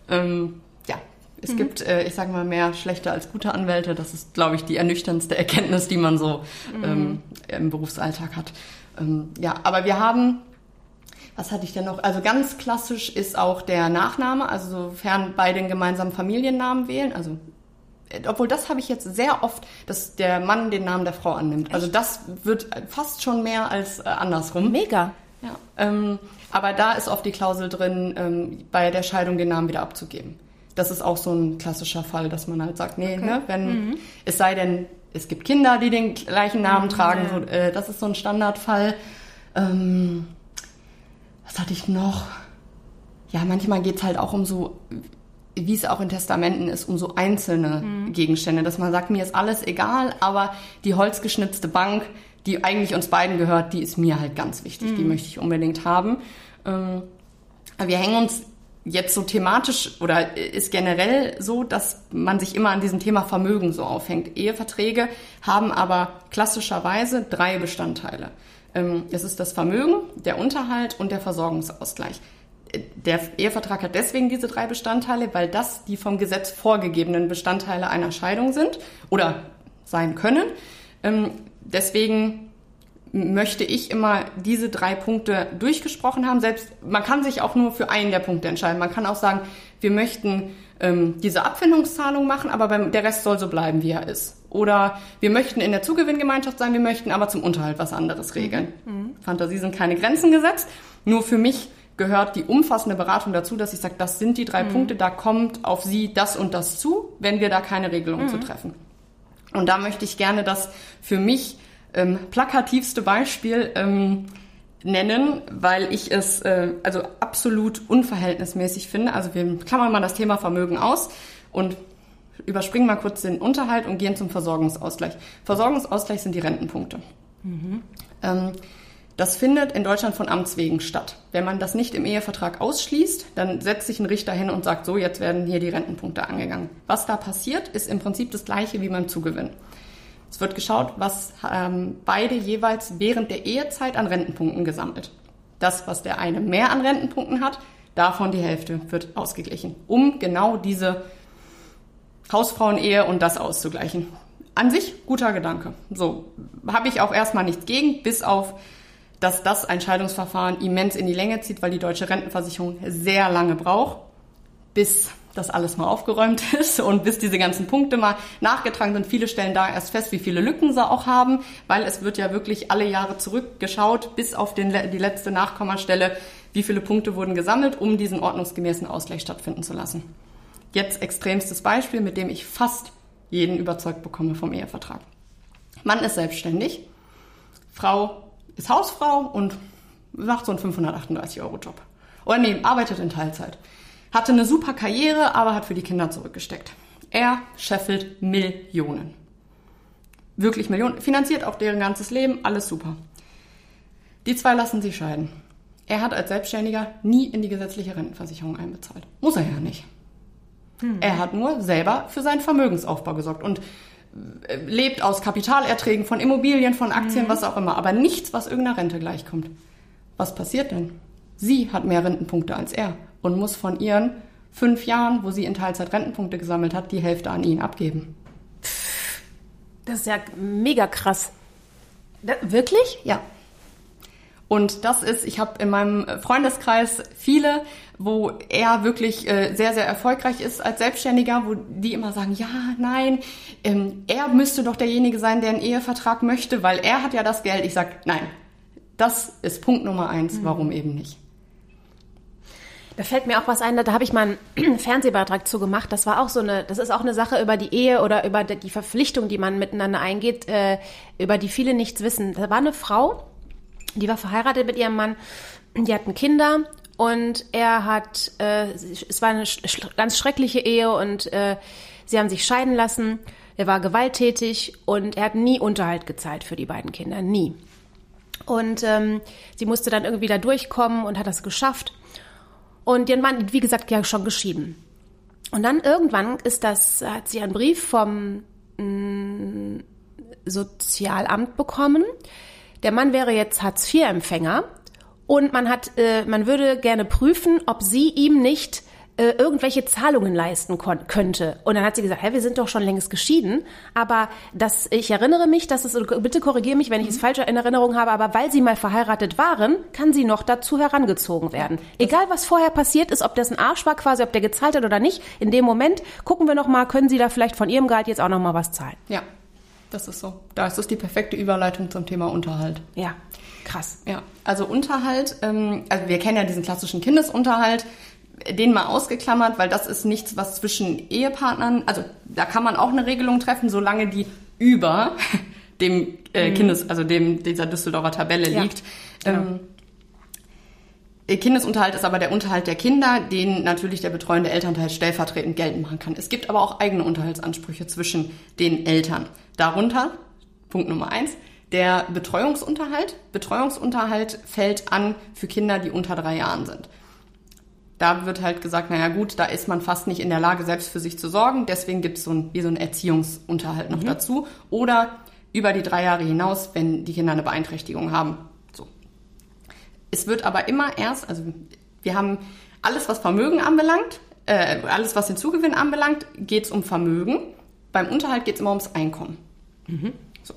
Es gibt, ich sage mal, mehr schlechte als gute Anwälte. Das ist, glaube ich, die ernüchterndste Erkenntnis, die man so im Berufsalltag hat. Aber wir haben... Was hatte ich denn noch? Also ganz klassisch ist auch der Nachname, also sofern beide einen gemeinsamen Familiennamen wählen. Also, obwohl das habe ich jetzt sehr oft, dass der Mann den Namen der Frau annimmt. Echt? Also das wird fast schon mehr als andersrum. Mega. Ja. Aber da ist oft die Klausel drin, bei der Scheidung den Namen wieder abzugeben. Das ist auch so ein klassischer Fall, dass man halt sagt, nee, ne, wenn es sei denn, es gibt Kinder, die den gleichen Namen tragen. So, das ist so ein Standardfall. Was hatte ich noch? Ja, manchmal geht's halt auch um so, wie es auch in Testamenten ist, um so einzelne Gegenstände, dass man sagt, mir ist alles egal, aber die holzgeschnitzte Bank, die eigentlich uns beiden gehört, die ist mir halt ganz wichtig, die möchte ich unbedingt haben. Wir hängen uns jetzt so thematisch oder ist generell so, dass man sich immer an diesem Thema Vermögen so aufhängt. Eheverträge haben aber klassischerweise 3 Bestandteile. Es ist das Vermögen, der Unterhalt und der Versorgungsausgleich. Der Ehevertrag hat deswegen diese 3 Bestandteile, weil das die vom Gesetz vorgegebenen Bestandteile einer Scheidung sind oder sein können. Deswegen möchte ich immer diese 3 Punkte durchgesprochen haben. Selbst man kann sich auch nur für einen der Punkte entscheiden. Man kann auch sagen, wir möchten diese Abfindungszahlung machen, aber der Rest soll so bleiben, wie er ist. Oder wir möchten in der Zugewinngemeinschaft sein, wir möchten aber zum Unterhalt was anderes regeln. Fantasie sind keine Grenzen gesetzt. Nur für mich gehört die umfassende Beratung dazu, dass ich sage, das sind die 3 Punkte, da kommt auf Sie das und das zu, wenn wir da keine Regelung zu treffen. Und da möchte ich gerne das für mich plakativste Beispiel nennen, weil ich es also absolut unverhältnismäßig finde. Also wir klammern mal das Thema Vermögen aus und überspringen mal kurz den Unterhalt und gehen zum Versorgungsausgleich. Versorgungsausgleich sind die Rentenpunkte. Das findet in Deutschland von Amts wegen statt. Wenn man das nicht im Ehevertrag ausschließt, dann setzt sich ein Richter hin und sagt, so, jetzt werden hier die Rentenpunkte angegangen. Was da passiert, ist im Prinzip das Gleiche wie beim Zugewinn. Es wird geschaut, was beide jeweils während der Ehezeit an Rentenpunkten gesammelt. Das, was der eine mehr an Rentenpunkten hat, davon die Hälfte wird ausgeglichen, um genau diese Hausfrauenehe und das auszugleichen. An sich guter Gedanke. So habe ich auch erstmal nichts gegen, bis auf, dass das ein Scheidungsverfahren immens in die Länge zieht, weil die deutsche Rentenversicherung sehr lange braucht, bis das alles mal aufgeräumt ist und bis diese ganzen Punkte mal nachgetragen sind. Viele stellen da erst fest, wie viele Lücken sie auch haben, weil es wird ja wirklich alle Jahre zurückgeschaut, bis auf die letzte Nachkommastelle, wie viele Punkte wurden gesammelt, um diesen ordnungsgemäßen Ausgleich stattfinden zu lassen. Jetzt extremstes Beispiel, mit dem ich fast jeden überzeugt bekomme vom Ehevertrag. Mann ist selbstständig, Frau ist Hausfrau und macht so einen 538-Euro-Job. Oder nee, arbeitet in Teilzeit. Hatte eine super Karriere, aber hat für die Kinder zurückgesteckt. Er scheffelt Millionen. Wirklich Millionen. Finanziert auch deren ganzes Leben, alles super. Die 2 lassen sich scheiden. Er hat als Selbstständiger nie in die gesetzliche Rentenversicherung einbezahlt. Muss er ja nicht. Er hat nur selber für seinen Vermögensaufbau gesorgt und lebt aus Kapitalerträgen von Immobilien, von Aktien, was auch immer. Aber nichts, was irgendeiner Rente gleichkommt. Was passiert denn? Sie hat mehr Rentenpunkte als er und muss von ihren 5 Jahren, wo sie in Teilzeit Rentenpunkte gesammelt hat, die Hälfte an ihn abgeben. Das ist ja mega krass. Wirklich? Ja. Und das ist, ich habe in meinem Freundeskreis viele, wo er wirklich sehr, sehr erfolgreich ist als Selbstständiger, wo die immer sagen, ja, nein, er müsste doch derjenige sein, der einen Ehevertrag möchte, weil er hat ja das Geld. Ich sage, nein, das ist Punkt Nummer 1, warum eben nicht. Da fällt mir auch was ein, da habe ich mal einen Fernsehbeitrag zu gemacht. Das war auch das ist auch eine Sache über die Ehe oder über die Verpflichtung, die man miteinander eingeht, über die viele nichts wissen. Da war eine Frau, die war verheiratet mit ihrem Mann, die hatten Kinder und es war eine ganz schreckliche Ehe und sie haben sich scheiden lassen. Er war gewalttätig und er hat nie Unterhalt gezahlt für die beiden Kinder, nie. Und sie musste dann irgendwie da durchkommen und hat das geschafft. Und ihren Mann, wie gesagt, ja schon geschieden. Und dann irgendwann hat sie einen Brief vom Sozialamt bekommen. Der Mann wäre jetzt Hartz-IV-Empfänger und man würde gerne prüfen, ob sie ihm nicht irgendwelche Zahlungen leisten könnte. Und dann hat sie gesagt, wir sind doch schon längst geschieden, aber ich erinnere mich, bitte korrigiere mich, wenn ich es falsch in Erinnerung habe, aber weil sie mal verheiratet waren, kann sie noch dazu herangezogen werden. Egal, was vorher passiert ist, ob das ein Arsch war quasi, ob der gezahlt hat oder nicht, in dem Moment gucken wir noch mal, können sie da vielleicht von ihrem Gehalt jetzt auch noch mal was zahlen. Ja, das ist so. Da ist es die perfekte Überleitung zum Thema Unterhalt. Ja, krass. Ja, also Unterhalt, also wir kennen ja diesen klassischen Kindesunterhalt, den mal ausgeklammert, weil das ist nichts, was zwischen Ehepartnern, also da kann man auch eine Regelung treffen, solange die über dem dieser Düsseldorfer Tabelle liegt. Genau. Kindesunterhalt ist aber der Unterhalt der Kinder, den natürlich der betreuende Elternteil stellvertretend geltend machen kann. Es gibt aber auch eigene Unterhaltsansprüche zwischen den Eltern. Darunter, Punkt Nummer 1, der Betreuungsunterhalt. Betreuungsunterhalt fällt an für Kinder, die unter 3 Jahren sind. Da wird halt gesagt, naja gut, da ist man fast nicht in der Lage, selbst für sich zu sorgen. Deswegen gibt es so einen Erziehungsunterhalt noch dazu. Oder über die 3 Jahre hinaus, wenn die Kinder eine Beeinträchtigung haben. So. Es wird aber immer also wir haben alles, was Vermögen anbelangt, alles, was den Zugewinn anbelangt, geht es um Vermögen. Beim Unterhalt geht es immer ums Einkommen. So.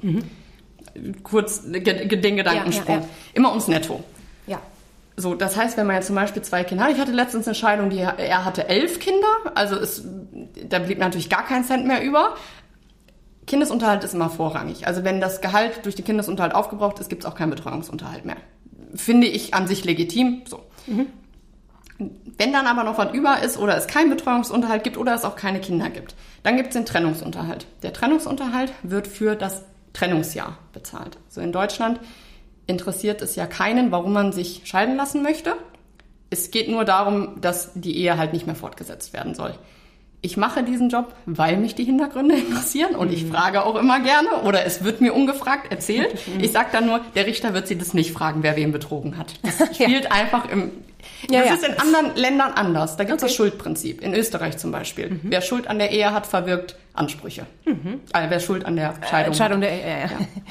Kurz den Gedankensprung. Ja. Immer ums Netto. Ja. So, das heißt, wenn man jetzt zum Beispiel 2 Kinder hat, ich hatte letztens eine Scheidung, er hatte 11 Kinder, also da blieb natürlich gar kein Cent mehr über. Kindesunterhalt ist immer vorrangig. Also wenn das Gehalt durch den Kindesunterhalt aufgebraucht ist, gibt es auch keinen Betreuungsunterhalt mehr. Finde ich an sich legitim. So. Wenn dann aber noch was über ist oder es keinen Betreuungsunterhalt gibt oder es auch keine Kinder gibt, dann gibt es den Trennungsunterhalt. Der Trennungsunterhalt wird für das Trennungsjahr bezahlt. Also in Deutschland interessiert es ja keinen, warum man sich scheiden lassen möchte. Es geht nur darum, dass die Ehe halt nicht mehr fortgesetzt werden soll. Ich mache diesen Job, weil mich die Hintergründe interessieren und ich frage auch immer gerne oder es wird mir ungefragt erzählt. Ich sage dann nur, der Richter wird Sie das nicht fragen, wer wen betrogen hat. Das spielt einfach Das ist in anderen Ländern anders. Da gibt es das Schuldprinzip. In Österreich zum Beispiel. Wer Schuld an der Ehe hat, verwirkt Ansprüche. Wer Schuld an der Scheidung hat. Der Ehe,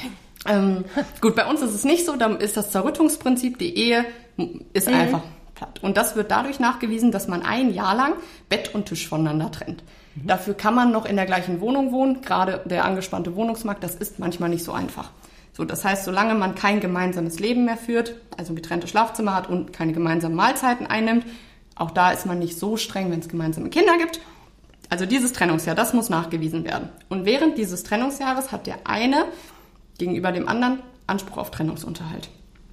Gut, bei uns ist es nicht so. Da ist das Zerrüttungsprinzip. Die Ehe ist einfach platt. Und das wird dadurch nachgewiesen, dass man 1 Jahr lang Bett und Tisch voneinander trennt. Dafür kann man noch in der gleichen Wohnung wohnen. Gerade der angespannte Wohnungsmarkt, das ist manchmal nicht so einfach. So, das heißt, solange man kein gemeinsames Leben mehr führt, also getrennte Schlafzimmer hat und keine gemeinsamen Mahlzeiten einnimmt, auch da ist man nicht so streng, wenn es gemeinsame Kinder gibt. Also dieses Trennungsjahr, das muss nachgewiesen werden. Und während dieses Trennungsjahres hat der eine gegenüber dem anderen Anspruch auf Trennungsunterhalt.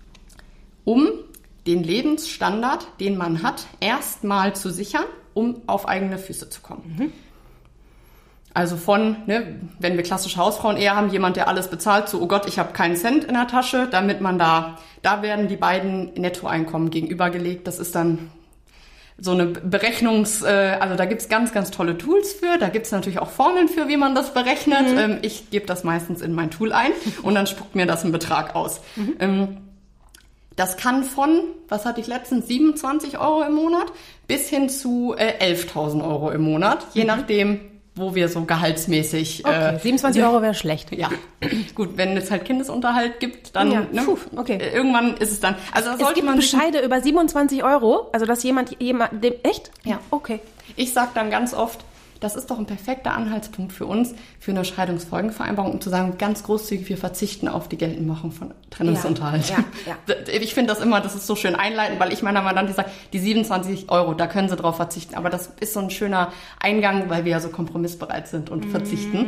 Um den Lebensstandard, den man hat, erstmal zu sichern, um auf eigene Füße zu kommen. Also wenn wir klassische Hausfrauen-Ehe haben, jemand, der alles bezahlt, so, oh Gott, ich habe keinen Cent in der Tasche, damit man da werden die beiden Nettoeinkommen gegenübergelegt. Das ist dann so eine also da gibt's ganz, ganz tolle Tools für. Da gibt's natürlich auch Formeln für, wie man das berechnet. Ich gebe das meistens in mein Tool ein und dann spuckt mir das einen Betrag aus. Das kann von, was hatte ich letztens, 27 Euro im Monat bis hin zu 11.000 Euro im Monat, je nachdem, wo wir so gehaltsmäßig... Okay, 27 Euro wäre schlecht. Ja, gut, wenn es halt Kindesunterhalt gibt, dann irgendwann ist es dann... Also es gibt Bescheide über 27 Euro, also dass jemand echt? Ja. Okay. Ich sage dann ganz oft, das ist doch ein perfekter Anhaltspunkt für uns, für eine Scheidungsfolgenvereinbarung, um zu sagen, ganz großzügig, wir verzichten auf die Geltendmachung von Trennungsunterhalt. Ja. Ich finde das ist so schön einleitend, weil ich meiner Mandantin sage, die 27 Euro, da können sie drauf verzichten. Aber das ist so ein schöner Eingang, weil wir ja so kompromissbereit sind und verzichten.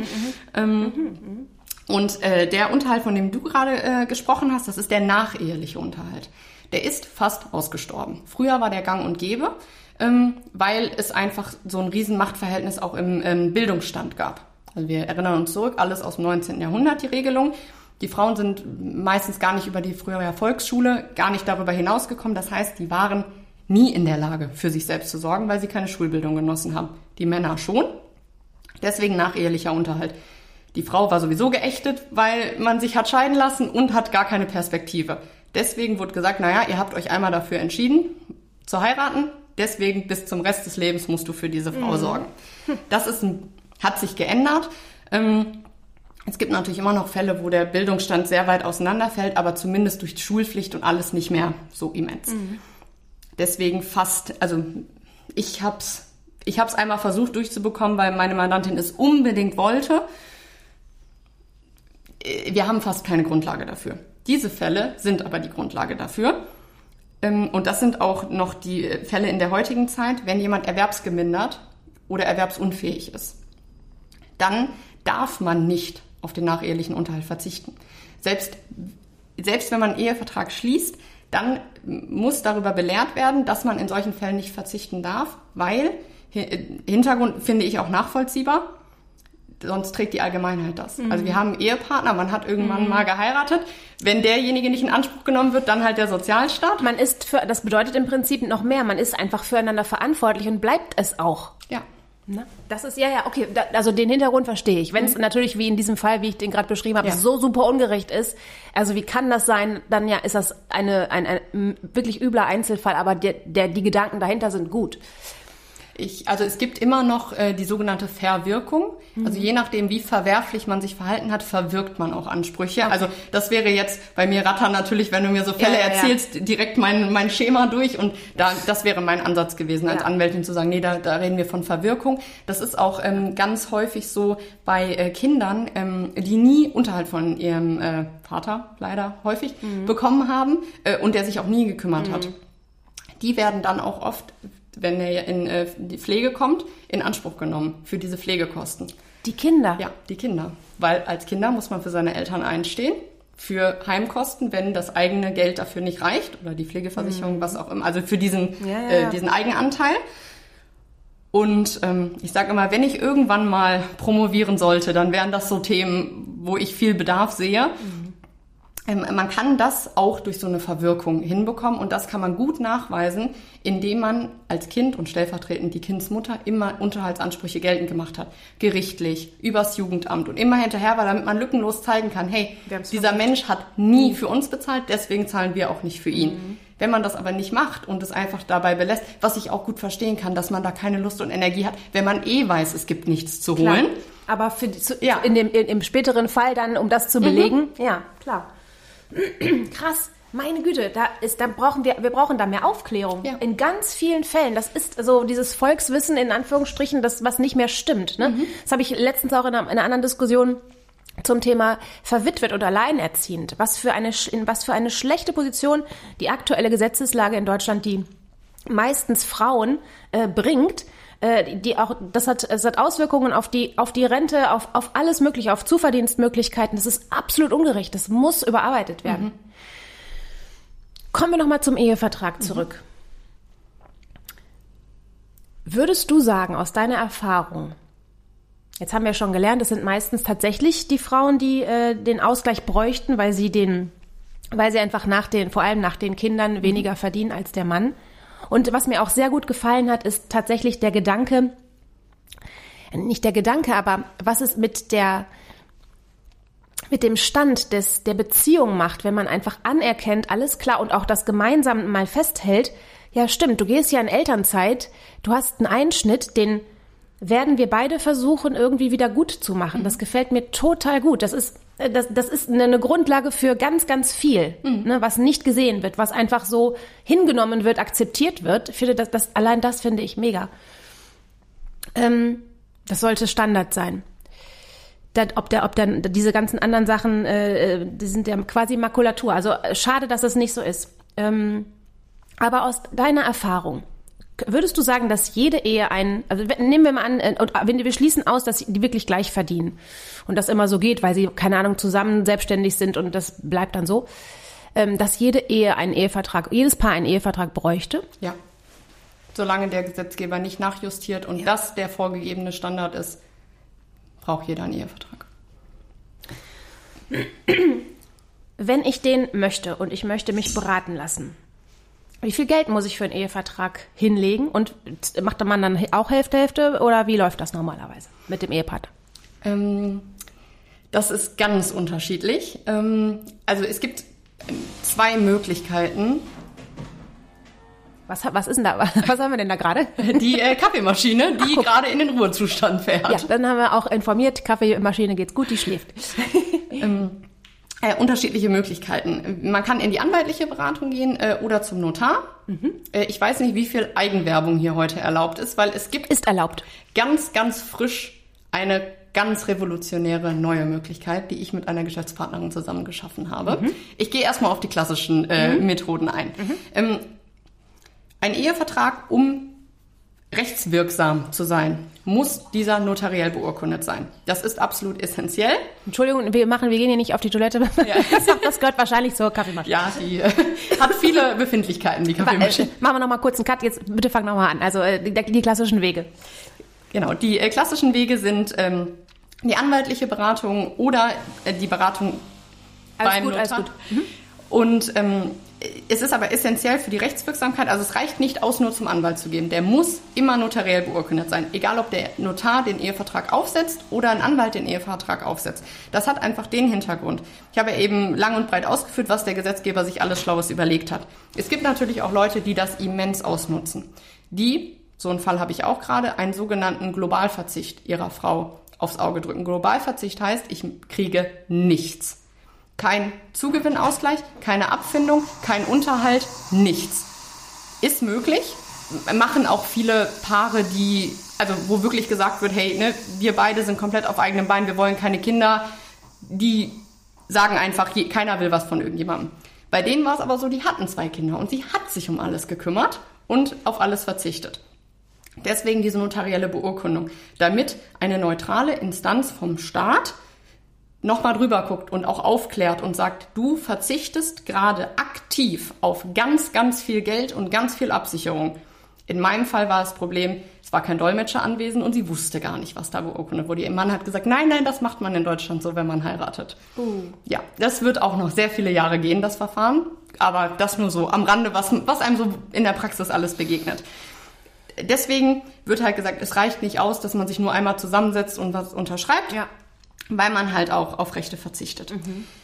Und der Unterhalt, von dem du gerade gesprochen hast, das ist der nacheheliche Unterhalt. Der ist fast ausgestorben. Früher war der gang und gäbe, weil es einfach so ein Riesenmachtverhältnis auch im Bildungsstand gab. Also wir erinnern uns zurück, alles aus dem 19. Jahrhundert, die Regelung. Die Frauen sind meistens gar nicht über die frühere Volksschule, gar nicht darüber hinausgekommen. Das heißt, die waren nie in der Lage, für sich selbst zu sorgen, weil sie keine Schulbildung genossen haben. Die Männer schon. Deswegen nachehelicher Unterhalt. Die Frau war sowieso geächtet, weil man sich hat scheiden lassen und hat gar keine Perspektive. Deswegen wurde gesagt, ihr habt euch einmal dafür entschieden, zu heiraten. Deswegen bis zum Rest des Lebens musst du für diese Frau sorgen. Das hat sich geändert. Es gibt natürlich immer noch Fälle, wo der Bildungsstand sehr weit auseinanderfällt, aber zumindest durch die Schulpflicht und alles nicht mehr so immens. Deswegen ich hab's einmal versucht durchzubekommen, weil meine Mandantin es unbedingt wollte. Wir haben fast keine Grundlage dafür. Diese Fälle sind aber die Grundlage dafür. Und das sind auch noch die Fälle in der heutigen Zeit, wenn jemand erwerbsgemindert oder erwerbsunfähig ist. Dann darf man nicht auf den nachehelichen Unterhalt verzichten. Selbst wenn man einen Ehevertrag schließt, dann muss darüber belehrt werden, dass man in solchen Fällen nicht verzichten darf, weil, Hintergrund finde ich auch nachvollziehbar, sonst trägt die Allgemeinheit das. Also wir haben einen Ehepartner, man hat irgendwann mal geheiratet. Wenn derjenige nicht in Anspruch genommen wird, dann halt der Sozialstaat. Das bedeutet im Prinzip noch mehr, man ist einfach füreinander verantwortlich und bleibt es auch. Ja. Das ist, okay, also den Hintergrund verstehe ich. Wenn es natürlich, wie in diesem Fall, wie ich den gerade beschrieben habe, so super ungerecht ist, also wie kann das sein, dann ist das ein wirklich übler Einzelfall, aber die Gedanken dahinter sind gut. Also es gibt immer noch die sogenannte Verwirkung. Also je nachdem, wie verwerflich man sich verhalten hat, verwirkt man auch Ansprüche. Okay. Also das wäre jetzt, bei mir rattern natürlich, wenn du mir so Fälle erzählst, direkt mein Schema durch. Und das wäre mein Ansatz gewesen, als Anwältin zu sagen, nee, da reden wir von Verwirkung. Das ist auch ganz häufig so bei Kindern, die nie Unterhalt von ihrem Vater, leider häufig, bekommen haben und der sich auch nie gekümmert hat. Die werden dann auch oft, wenn er in die Pflege kommt, in Anspruch genommen für diese Pflegekosten. Die Kinder? Ja, die Kinder. Weil als Kinder muss man für seine Eltern einstehen, für Heimkosten, wenn das eigene Geld dafür nicht reicht oder die Pflegeversicherung, was auch immer, also für diesen Eigenanteil. Und ich sage immer, wenn ich irgendwann mal promovieren sollte, dann wären das so Themen, wo ich viel Bedarf sehe. Man kann das auch durch so eine Verwirkung hinbekommen und das kann man gut nachweisen, indem man als Kind und stellvertretend die Kindsmutter immer Unterhaltsansprüche geltend gemacht hat. Gerichtlich, übers Jugendamt und immer hinterher war, damit man lückenlos zeigen kann, hey, dieser Mensch hat nie für uns bezahlt, deswegen zahlen wir auch nicht für ihn. Wenn man das aber nicht macht und es einfach dabei belässt, was ich auch gut verstehen kann, dass man da keine Lust und Energie hat, wenn man weiß, es gibt nichts zu holen. Aber im späteren Fall dann, um das zu belegen, ja, klar. Krass, meine Güte, wir brauchen da mehr Aufklärung. Ja. In ganz vielen Fällen. Das ist so dieses Volkswissen in Anführungsstrichen, was nicht mehr stimmt. Ne? Das habe ich letztens auch in einer anderen Diskussion zum Thema verwitwet und alleinerziehend. Was für eine schlechte Position die aktuelle Gesetzeslage in Deutschland, die meistens Frauen bringt. Das hat Auswirkungen auf die Rente, auf alles Mögliche, auf Zuverdienstmöglichkeiten. Das ist absolut ungerecht. Das muss überarbeitet werden. Kommen wir nochmal zum Ehevertrag zurück. Würdest du sagen, aus deiner Erfahrung, jetzt haben wir schon gelernt, es sind meistens tatsächlich die Frauen, die den Ausgleich bräuchten, weil sie einfach vor allem nach den Kindern weniger verdienen als der Mann. Und was mir auch sehr gut gefallen hat, ist tatsächlich der Gedanke, nicht der Gedanke, aber was es mit dem Stand der Beziehung macht, wenn man einfach anerkennt, alles klar, und auch das gemeinsam mal festhält, ja stimmt, du gehst ja in Elternzeit, du hast einen Einschnitt, den werden wir beide versuchen, irgendwie wieder gut zu machen. Das gefällt mir total gut. Das ist eine Grundlage für ganz, ganz viel, ne, was nicht gesehen wird, was einfach so hingenommen wird, akzeptiert wird. Ich finde, allein das finde ich mega. Das sollte Standard sein. Ob dann diese ganzen anderen Sachen, die sind ja quasi Makulatur. Also schade, dass es nicht so ist. Aber aus deiner Erfahrung, würdest du sagen, dass jede Ehe also nehmen wir mal an, wir schließen aus, dass die wirklich gleich verdienen und das immer so geht, weil sie, keine Ahnung, zusammen selbstständig sind und das bleibt dann so, dass jedes Paar einen Ehevertrag bräuchte? Ja. Solange der Gesetzgeber nicht nachjustiert und das der vorgegebene Standard ist, braucht jeder einen Ehevertrag. Wenn ich den möchte und ich möchte mich beraten lassen, wie viel Geld muss ich für einen Ehevertrag hinlegen? Und macht man dann auch Hälfte oder wie läuft das normalerweise mit dem Ehepartner? Das ist ganz unterschiedlich. Also es gibt 2 Möglichkeiten. Was ist denn da? Was haben wir denn da gerade? Die Kaffeemaschine, die gerade in den Ruhezustand fährt. Ja, dann haben wir auch informiert, Kaffeemaschine geht's gut, die schläft. Unterschiedliche Möglichkeiten. Man kann in die anwaltliche Beratung gehen oder zum Notar. Ich weiß nicht, wie viel Eigenwerbung hier heute erlaubt ist, weil es gibt ganz, ganz frisch eine ganz revolutionäre neue Möglichkeit, die ich mit einer Geschäftspartnerin zusammen geschaffen habe. Ich gehe erstmal auf die klassischen Methoden ein. Ein Ehevertrag, um rechtswirksam zu sein, muss dieser notariell beurkundet sein. Das ist absolut essentiell. Entschuldigung, wir gehen hier nicht auf die Toilette. Ja. Das gehört wahrscheinlich zur Kaffeemaschine. Ja, die hat viele Befindlichkeiten, die Kaffeemaschine. Machen wir noch mal kurz einen Cut, jetzt bitte fang noch mal an. Also die klassischen Wege. Genau, die klassischen Wege sind die anwaltliche Beratung oder die Beratung beim Notar. Alles gut. Und es ist aber essentiell für die Rechtswirksamkeit, also es reicht nicht aus, nur zum Anwalt zu gehen. Der muss immer notariell beurkundet sein, egal ob der Notar den Ehevertrag aufsetzt oder ein Anwalt den Ehevertrag aufsetzt. Das hat einfach den Hintergrund. Ich habe ja eben lang und breit ausgeführt, was der Gesetzgeber sich alles Schlaues überlegt hat. Es gibt natürlich auch Leute, die das immens ausnutzen. Die so einen Fall habe ich auch gerade, einen sogenannten Globalverzicht ihrer Frau aufs Auge drücken. Globalverzicht heißt, ich kriege nichts. Kein Zugewinnausgleich, keine Abfindung, kein Unterhalt, nichts. Ist möglich. Machen auch viele Paare, wo wirklich gesagt wird, hey, ne, wir beide sind komplett auf eigenem Bein, wir wollen keine Kinder. Die sagen einfach, keiner will was von irgendjemandem. Bei denen war es aber so, die hatten 2 Kinder und sie hat sich um alles gekümmert und auf alles verzichtet. Deswegen diese notarielle Beurkundung, damit eine neutrale Instanz vom Staat nochmal drüber guckt und auch aufklärt und sagt, du verzichtest gerade aktiv auf ganz, ganz viel Geld und ganz viel Absicherung. In meinem Fall war das Problem, es war kein Dolmetscher anwesend und sie wusste gar nicht, was da beurkundet wurde. Ihr Mann hat gesagt, nein, das macht man in Deutschland so, wenn man heiratet. Ja, das wird auch noch sehr viele Jahre gehen, das Verfahren. Aber das nur so am Rande, was einem so in der Praxis alles begegnet. Deswegen wird halt gesagt, es reicht nicht aus, dass man sich nur einmal zusammensetzt und was unterschreibt, weil man halt auch auf Rechte verzichtet.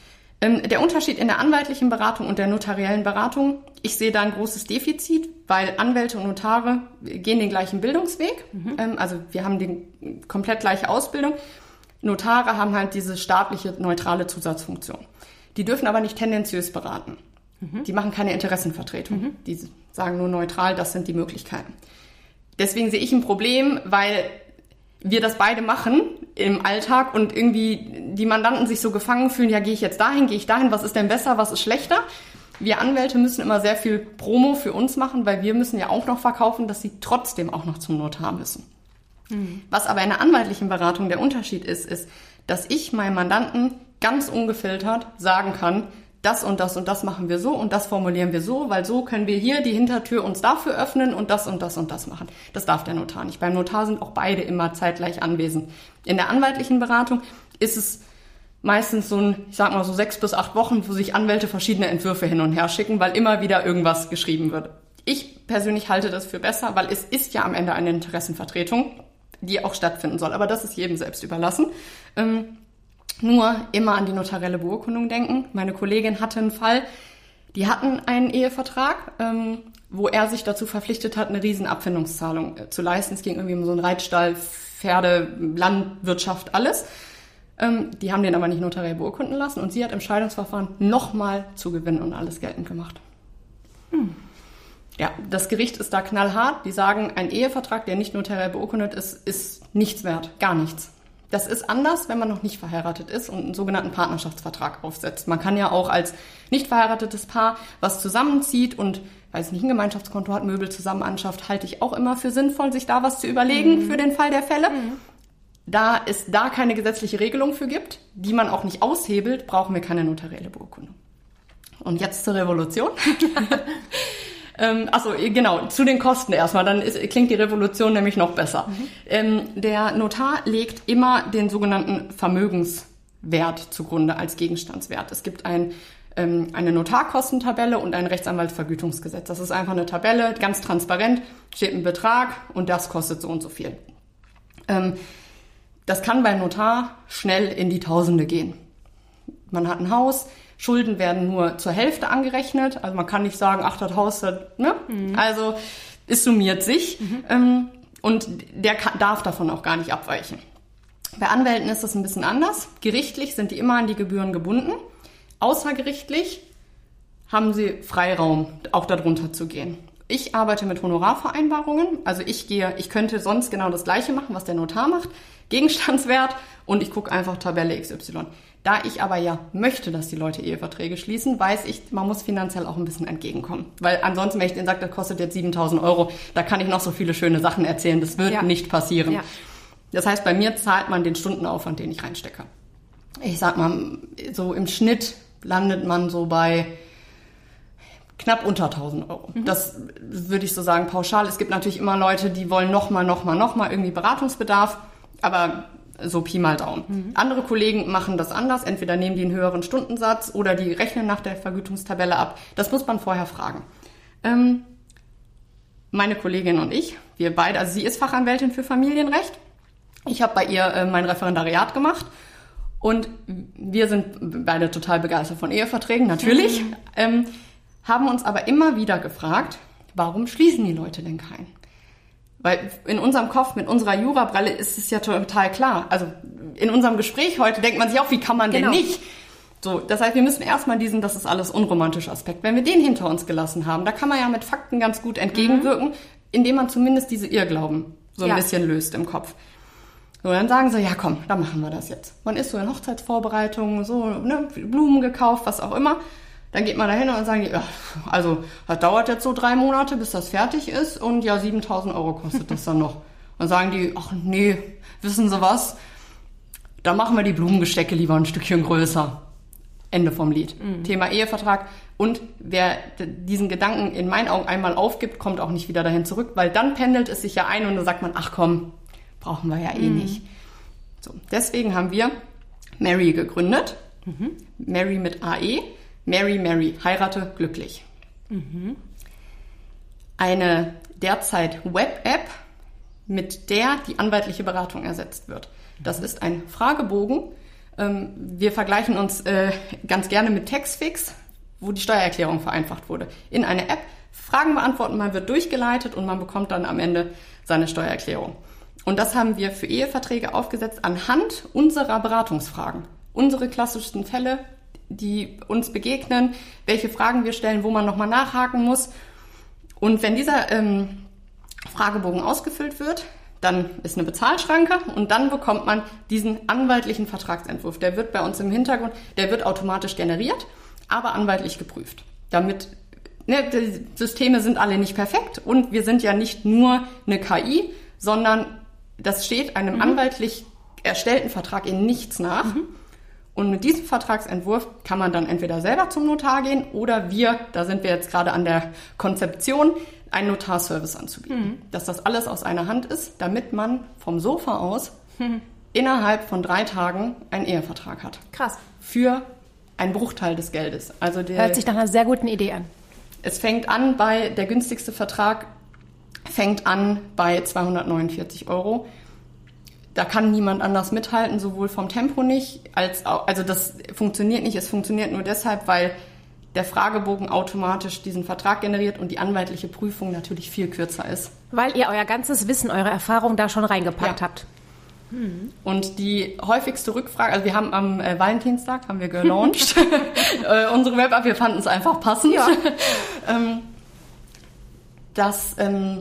Der Unterschied in der anwaltlichen Beratung und der notariellen Beratung, ich sehe da ein großes Defizit, weil Anwälte und Notare gehen den gleichen Bildungsweg. Also wir haben die komplett gleiche Ausbildung. Notare haben halt diese staatliche, neutrale Zusatzfunktion. Die dürfen aber nicht tendenziös beraten. Die machen keine Interessenvertretung. Die sagen nur neutral, das sind die Möglichkeiten. Deswegen sehe ich ein Problem, weil wir das beide machen im Alltag und irgendwie die Mandanten sich so gefangen fühlen, ja, gehe ich jetzt dahin, gehe ich dahin, was ist denn besser, was ist schlechter? Wir Anwälte müssen immer sehr viel Promo für uns machen, weil wir müssen ja auch noch verkaufen, dass sie trotzdem auch noch zum Notar müssen. Was aber in der anwaltlichen Beratung der Unterschied ist, dass ich meinem Mandanten ganz ungefiltert sagen kann, das und das und das machen wir so und das formulieren wir so, weil so können wir hier die Hintertür uns dafür öffnen und das und das und das machen. Das darf der Notar nicht. Beim Notar sind auch beide immer zeitgleich anwesend. In der anwaltlichen Beratung ist es meistens so 6 bis 8 Wochen, wo sich Anwälte verschiedene Entwürfe hin und her schicken, weil immer wieder irgendwas geschrieben wird. Ich persönlich halte das für besser, weil es ist ja am Ende eine Interessenvertretung, die auch stattfinden soll. Aber das ist jedem selbst überlassen. Nur immer an die notarielle Beurkundung denken. Meine Kollegin hatte einen Fall, die hatten einen Ehevertrag, wo er sich dazu verpflichtet hat, eine riesen Abfindungszahlung zu leisten. Es ging irgendwie um so einen Reitstall, Pferde, Landwirtschaft, alles. Die haben den aber nicht notariell beurkunden lassen und sie hat im Scheidungsverfahren nochmal Zugewinn und alles geltend gemacht. Ja, das Gericht ist da knallhart. Die sagen, ein Ehevertrag, der nicht notariell beurkundet ist, ist nichts wert, gar nichts. Das ist anders, wenn man noch nicht verheiratet ist und einen sogenannten Partnerschaftsvertrag aufsetzt. Man kann ja auch als nicht verheiratetes Paar was zusammenzieht und, weiß nicht, ein Gemeinschaftskonto hat, Möbel zusammen anschafft, halte ich auch immer für sinnvoll, sich da was zu überlegen für den Fall der Fälle. Da es da keine gesetzliche Regelung für gibt, die man auch nicht aushebelt, brauchen wir keine notarielle Beurkundung. Und jetzt zur Revolution. Genau, zu den Kosten erstmal, dann klingt die Revolution nämlich noch besser. Der Notar legt immer den sogenannten Vermögenswert zugrunde als Gegenstandswert. Es gibt eine Notarkostentabelle und ein Rechtsanwaltsvergütungsgesetz. Das ist einfach eine Tabelle, ganz transparent, steht ein Betrag und das kostet so und so viel. Das kann beim Notar schnell in die Tausende gehen. Man hat ein Haus, Schulden werden nur zur Hälfte angerechnet. Also man kann nicht sagen, ach, das Haus, ne? Also es summiert sich. Und der darf davon auch gar nicht abweichen. Bei Anwälten ist das ein bisschen anders. Gerichtlich sind die immer an die Gebühren gebunden. Außergerichtlich haben sie Freiraum, auch darunter zu gehen. Ich arbeite mit Honorarvereinbarungen. Also ich könnte sonst genau das Gleiche machen, was der Notar macht. Gegenstandswert und ich gucke einfach Tabelle XY. Da ich aber ja möchte, dass die Leute Eheverträge schließen, weiß ich, man muss finanziell auch ein bisschen entgegenkommen. Weil ansonsten, wenn ich denen sage, das kostet jetzt 7.000 €, da kann ich noch so viele schöne Sachen erzählen. Das wird nicht passieren. Ja. Das heißt, bei mir zahlt man den Stundenaufwand, den ich reinstecke. Ich sag mal, so im Schnitt landet man so bei knapp unter 1.000 €. Das würde ich so sagen pauschal. Es gibt natürlich immer Leute, die wollen noch mal irgendwie Beratungsbedarf. Aber so Pi mal Daumen. Andere Kollegen machen das anders. Entweder nehmen die einen höheren Stundensatz oder die rechnen nach der Vergütungstabelle ab. Das muss man vorher fragen. Meine Kollegin und ich, wir beide, also sie ist Fachanwältin für Familienrecht. Ich habe bei ihr mein Referendariat gemacht. Und wir sind beide total begeistert von Eheverträgen, natürlich. Haben uns aber immer wieder gefragt, warum schließen die Leute denn keinen? Weil in unserem Kopf, mit unserer Jurabrille ist es ja total klar. Also in unserem Gespräch heute denkt man sich auch, wie kann man denn nicht? So, das heißt, wir müssen erstmal das ist alles unromantische Aspekt. Wenn wir den hinter uns gelassen haben, da kann man ja mit Fakten ganz gut entgegenwirken, indem man zumindest diese Irrglauben so ein bisschen löst im Kopf. So, dann sagen sie, ja komm, dann machen wir das jetzt. Man ist so in Hochzeitsvorbereitungen, so, ne, Blumen gekauft, was auch immer. Dann geht man da hin und sagen die, ja, also das dauert jetzt so 3 Monate, bis das fertig ist und ja, 7.000 € kostet das dann noch. Dann sagen die, ach nee, wissen Sie was, da machen wir die Blumengestecke lieber ein Stückchen größer. Ende vom Lied. Thema Ehevertrag. Und wer diesen Gedanken in meinen Augen einmal aufgibt, kommt auch nicht wieder dahin zurück, weil dann pendelt es sich ja ein und dann sagt man, ach komm, brauchen wir ja eh nicht. So, deswegen haben wir Mary gegründet. Mary mit AE. Mary, heirate glücklich. Eine derzeit Web-App, mit der die anwaltliche Beratung ersetzt wird. Das ist ein Fragebogen. Wir vergleichen uns ganz gerne mit Taxfix, wo die Steuererklärung vereinfacht wurde. In eine App, Fragen beantworten, man wird durchgeleitet und man bekommt dann am Ende seine Steuererklärung. Und das haben wir für Eheverträge aufgesetzt anhand unserer Beratungsfragen. Unsere klassischsten Fälle, die uns begegnen, welche Fragen wir stellen, wo man nochmal nachhaken muss. Und wenn dieser Fragebogen ausgefüllt wird, dann ist eine Bezahlschranke und dann bekommt man diesen anwaltlichen Vertragsentwurf. Der wird bei uns im Hintergrund, der wird automatisch generiert, aber anwaltlich geprüft. Damit, die Systeme sind alle nicht perfekt und wir sind ja nicht nur eine KI, sondern das steht einem anwaltlich erstellten Vertrag in nichts nach. Und mit diesem Vertragsentwurf kann man dann entweder selber zum Notar gehen oder da sind wir jetzt gerade an der Konzeption, einen Notarservice anzubieten. Dass das alles aus einer Hand ist, damit man vom Sofa aus innerhalb von 3 Tagen einen Ehevertrag hat. Krass. Für einen Bruchteil des Geldes. Also hört sich nach einer sehr guten Idee an. Es fängt an der günstigste Vertrag fängt an bei 249 €. Da kann niemand anders mithalten, sowohl vom Tempo nicht, also das funktioniert nicht. Es funktioniert nur deshalb, weil der Fragebogen automatisch diesen Vertrag generiert und die anwaltliche Prüfung natürlich viel kürzer ist. Weil ihr euer ganzes Wissen, eure Erfahrung da schon reingepackt habt. Und die häufigste Rückfrage, also wir haben am Valentinstag haben wir gelauncht, unsere Web-App, wir fanden es einfach passend, dass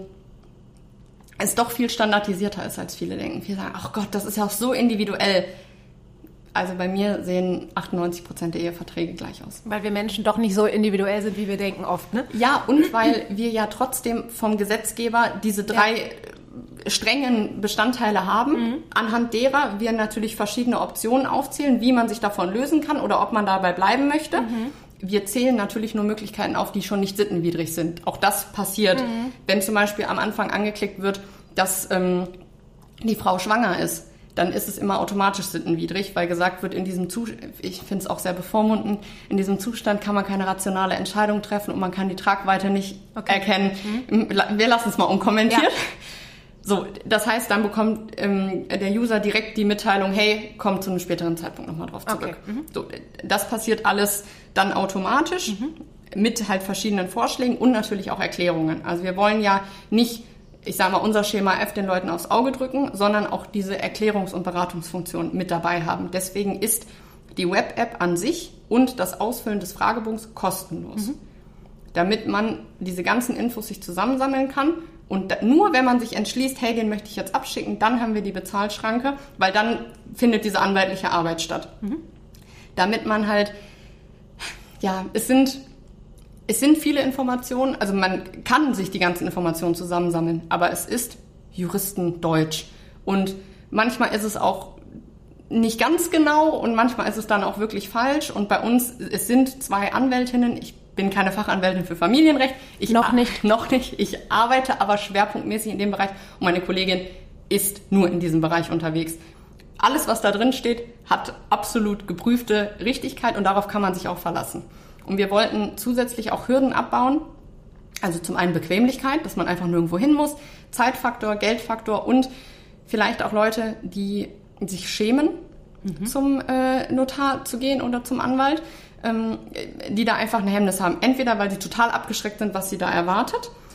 es doch viel standardisierter ist, als viele denken. Viele sagen, ach Gott, das ist ja auch so individuell. Also bei mir sehen 98% der Eheverträge gleich aus. Weil wir Menschen doch nicht so individuell sind, wie wir denken oft, ne? Ja, und weil wir ja trotzdem vom Gesetzgeber diese 3 strengen Bestandteile haben, anhand derer wir natürlich verschiedene Optionen aufzählen, wie man sich davon lösen kann oder ob man dabei bleiben möchte. Wir zählen natürlich nur Möglichkeiten auf, die schon nicht sittenwidrig sind. Auch das passiert, wenn zum Beispiel am Anfang angeklickt wird, dass die Frau schwanger ist. Dann ist es immer automatisch sittenwidrig, weil gesagt wird, in diesem Zustand, ich finde es auch sehr bevormundend, in diesem Zustand kann man keine rationale Entscheidung treffen und man kann die Tragweite nicht erkennen. Wir lassen es mal unkommentiert. Ja. So, das heißt, dann bekommt der User direkt die Mitteilung, hey, komm zu einem späteren Zeitpunkt nochmal drauf zurück. So, das passiert alles dann automatisch mit halt verschiedenen Vorschlägen und natürlich auch Erklärungen. Also wir wollen ja nicht, ich sage mal, unser Schema F den Leuten aufs Auge drücken, sondern auch diese Erklärungs- und Beratungsfunktion mit dabei haben. Deswegen ist die Web-App an sich und das Ausfüllen des Fragebogens kostenlos, damit man diese ganzen Infos sich zusammensammeln kann. Und nur wenn man sich entschließt, hey, den möchte ich jetzt abschicken, dann haben wir die Bezahlschranke, weil dann findet diese anwaltliche Arbeit statt. Damit man halt, ja, es sind viele Informationen, also man kann sich die ganzen Informationen zusammensammeln, aber es ist Juristendeutsch. Und manchmal ist es auch nicht ganz genau und manchmal ist es dann auch wirklich falsch. Und bei uns, es sind 2 Anwältinnen, ich bin keine Fachanwältin für Familienrecht. Noch nicht. Ich arbeite aber schwerpunktmäßig in dem Bereich und meine Kollegin ist nur in diesem Bereich unterwegs. Alles, was da drin steht, hat absolut geprüfte Richtigkeit und darauf kann man sich auch verlassen. Und wir wollten zusätzlich auch Hürden abbauen. Also zum einen Bequemlichkeit, dass man einfach nirgendwo hin muss, Zeitfaktor, Geldfaktor und vielleicht auch Leute, die sich schämen, zum Notar zu gehen oder zum Anwalt, die da einfach ein Hemmnis haben. Entweder, weil sie total abgeschreckt sind, was sie da erwartet,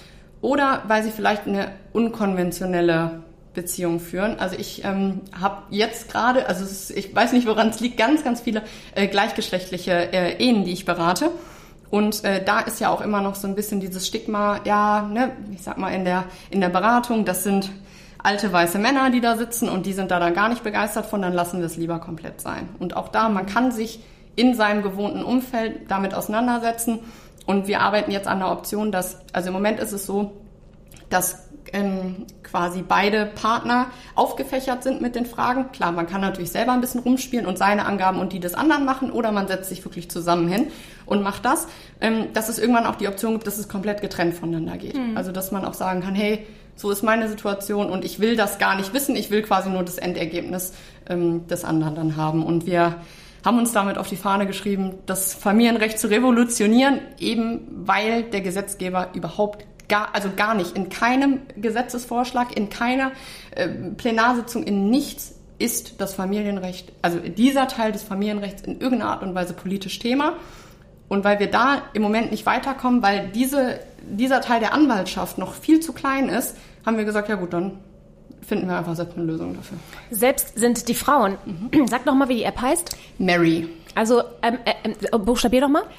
oder weil sie vielleicht eine unkonventionelle Beziehung führen. Also ich habe jetzt gerade, ich weiß nicht, woran es liegt, ganz, ganz viele gleichgeschlechtliche Ehen, die ich berate. Und da ist ja auch immer noch so ein bisschen dieses Stigma, ich sag mal in der Beratung, das sind alte weiße Männer, die da sitzen und die sind da dann gar nicht begeistert von, dann lassen wir es lieber komplett sein. Und auch da, man kann sich in seinem gewohnten Umfeld damit auseinandersetzen. Und wir arbeiten jetzt an der Option, also im Moment ist es so, dass quasi beide Partner aufgefächert sind mit den Fragen. Klar, man kann natürlich selber ein bisschen rumspielen und seine Angaben und die des anderen machen, oder man setzt sich wirklich zusammen hin und macht das. Dass es irgendwann auch die Option gibt, dass es komplett getrennt voneinander geht. Also dass man auch sagen kann, hey, so ist meine Situation und ich will das gar nicht wissen, ich will quasi nur das Endergebnis des anderen dann haben. Und wir haben uns damit auf die Fahne geschrieben, das Familienrecht zu revolutionieren, eben weil der Gesetzgeber überhaupt gar nicht, in keinem Gesetzesvorschlag, in keiner Plenarsitzung, in nichts ist das Familienrecht, also dieser Teil des Familienrechts in irgendeiner Art und Weise politisch Thema. Und weil wir da im Moment nicht weiterkommen, weil dieser Teil der Anwaltschaft noch viel zu klein ist, haben wir gesagt, ja gut, dann finden wir einfach selbst eine Lösung dafür. Selbst sind die Frauen. Sag doch mal, wie die App heißt. Mary. Also, buchstabier doch mal.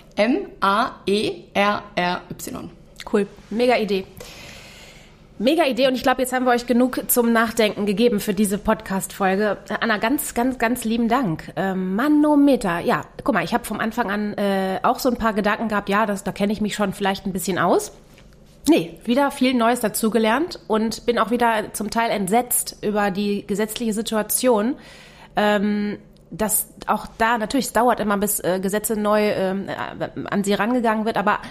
M-A-E-R-R-Y. Cool, mega Idee. Mega Idee, und ich glaube, jetzt haben wir euch genug zum Nachdenken gegeben für diese Podcast-Folge. Anna, ganz, ganz, ganz lieben Dank. Manometer. Ja, guck mal, ich habe vom Anfang an auch so ein paar Gedanken gehabt, da kenne ich mich schon vielleicht ein bisschen aus. Nee, wieder viel Neues dazugelernt und bin auch wieder zum Teil entsetzt über die gesetzliche Situation. Dass auch da, natürlich, es dauert immer, bis Gesetze neu an sie rangegangen wird, aber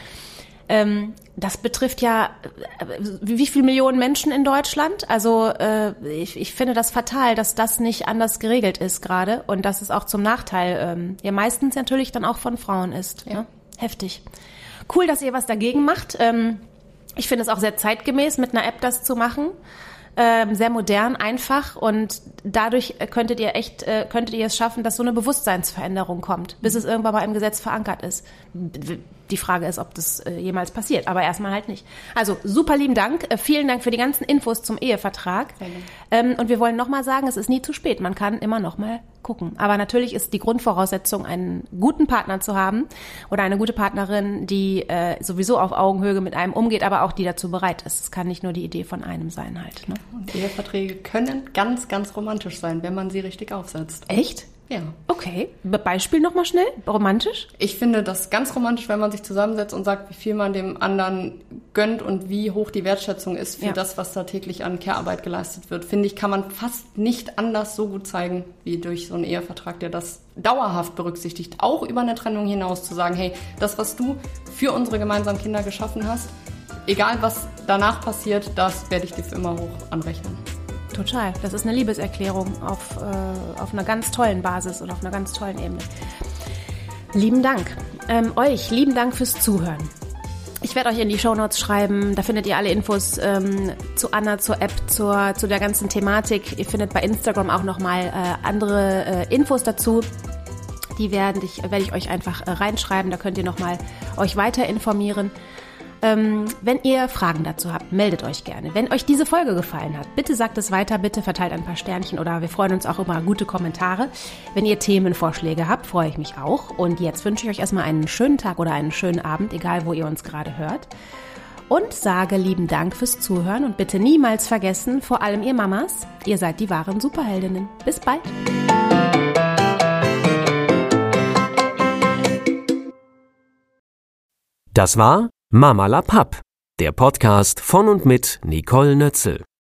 das betrifft ja wie viele Millionen Menschen in Deutschland? Also ich finde das fatal, dass das nicht anders geregelt ist gerade und dass es auch zum Nachteil meistens natürlich dann auch von Frauen ist. Ja. Ne? Heftig. Cool, dass ihr was dagegen macht. Ich finde es auch sehr zeitgemäß, mit einer App das zu machen. Sehr modern, einfach, und dadurch könntet ihr es schaffen, dass so eine Bewusstseinsveränderung kommt, bis es irgendwann mal im Gesetz verankert ist. Die Frage ist, ob das jemals passiert, aber erstmal halt nicht. Also super lieben Dank, vielen Dank für die ganzen Infos zum Ehevertrag. Und wir wollen nochmal sagen, es ist nie zu spät, man kann immer noch mal gucken. Aber natürlich ist die Grundvoraussetzung, einen guten Partner zu haben oder eine gute Partnerin, die sowieso auf Augenhöhe mit einem umgeht, aber auch die dazu bereit ist. Es kann nicht nur die Idee von einem sein halt. Ne? Und Eheverträge können ganz, ganz romantisch sein, wenn man sie richtig aufsetzt. Echt? Ja. Okay. Beispiel nochmal schnell. Romantisch? Ich finde das ganz romantisch, wenn man sich zusammensetzt und sagt, wie viel man dem anderen gönnt und wie hoch die Wertschätzung ist für das, was da täglich an Care-Arbeit geleistet wird. Finde ich, kann man fast nicht anders so gut zeigen, wie durch so einen Ehevertrag, der das dauerhaft berücksichtigt. Auch über eine Trennung hinaus zu sagen, hey, das, was du für unsere gemeinsamen Kinder geschaffen hast, egal was danach passiert, das werde ich dir für immer hoch anrechnen. Total. Das ist eine Liebeserklärung auf einer ganz tollen Basis und auf einer ganz tollen Ebene. Lieben Dank. Euch lieben Dank fürs Zuhören. Ich werde euch in die Shownotes schreiben, da findet ihr alle Infos zu Anna, zur App, zu der ganzen Thematik. Ihr findet bei Instagram auch nochmal andere Infos dazu. Die werde ich euch einfach reinschreiben, da könnt ihr nochmal euch weiter informieren. Wenn ihr Fragen dazu habt, meldet euch gerne. Wenn euch diese Folge gefallen hat, bitte sagt es weiter, bitte verteilt ein paar Sternchen oder wir freuen uns auch über gute Kommentare. Wenn ihr Themenvorschläge habt, freue ich mich auch. Und jetzt wünsche ich euch erstmal einen schönen Tag oder einen schönen Abend, egal wo ihr uns gerade hört. Und sage lieben Dank fürs Zuhören und bitte niemals vergessen, vor allem ihr Mamas, ihr seid die wahren Superheldinnen. Bis bald! Das war Mama la Papp, der Podcast von und mit Nicole Nötzel.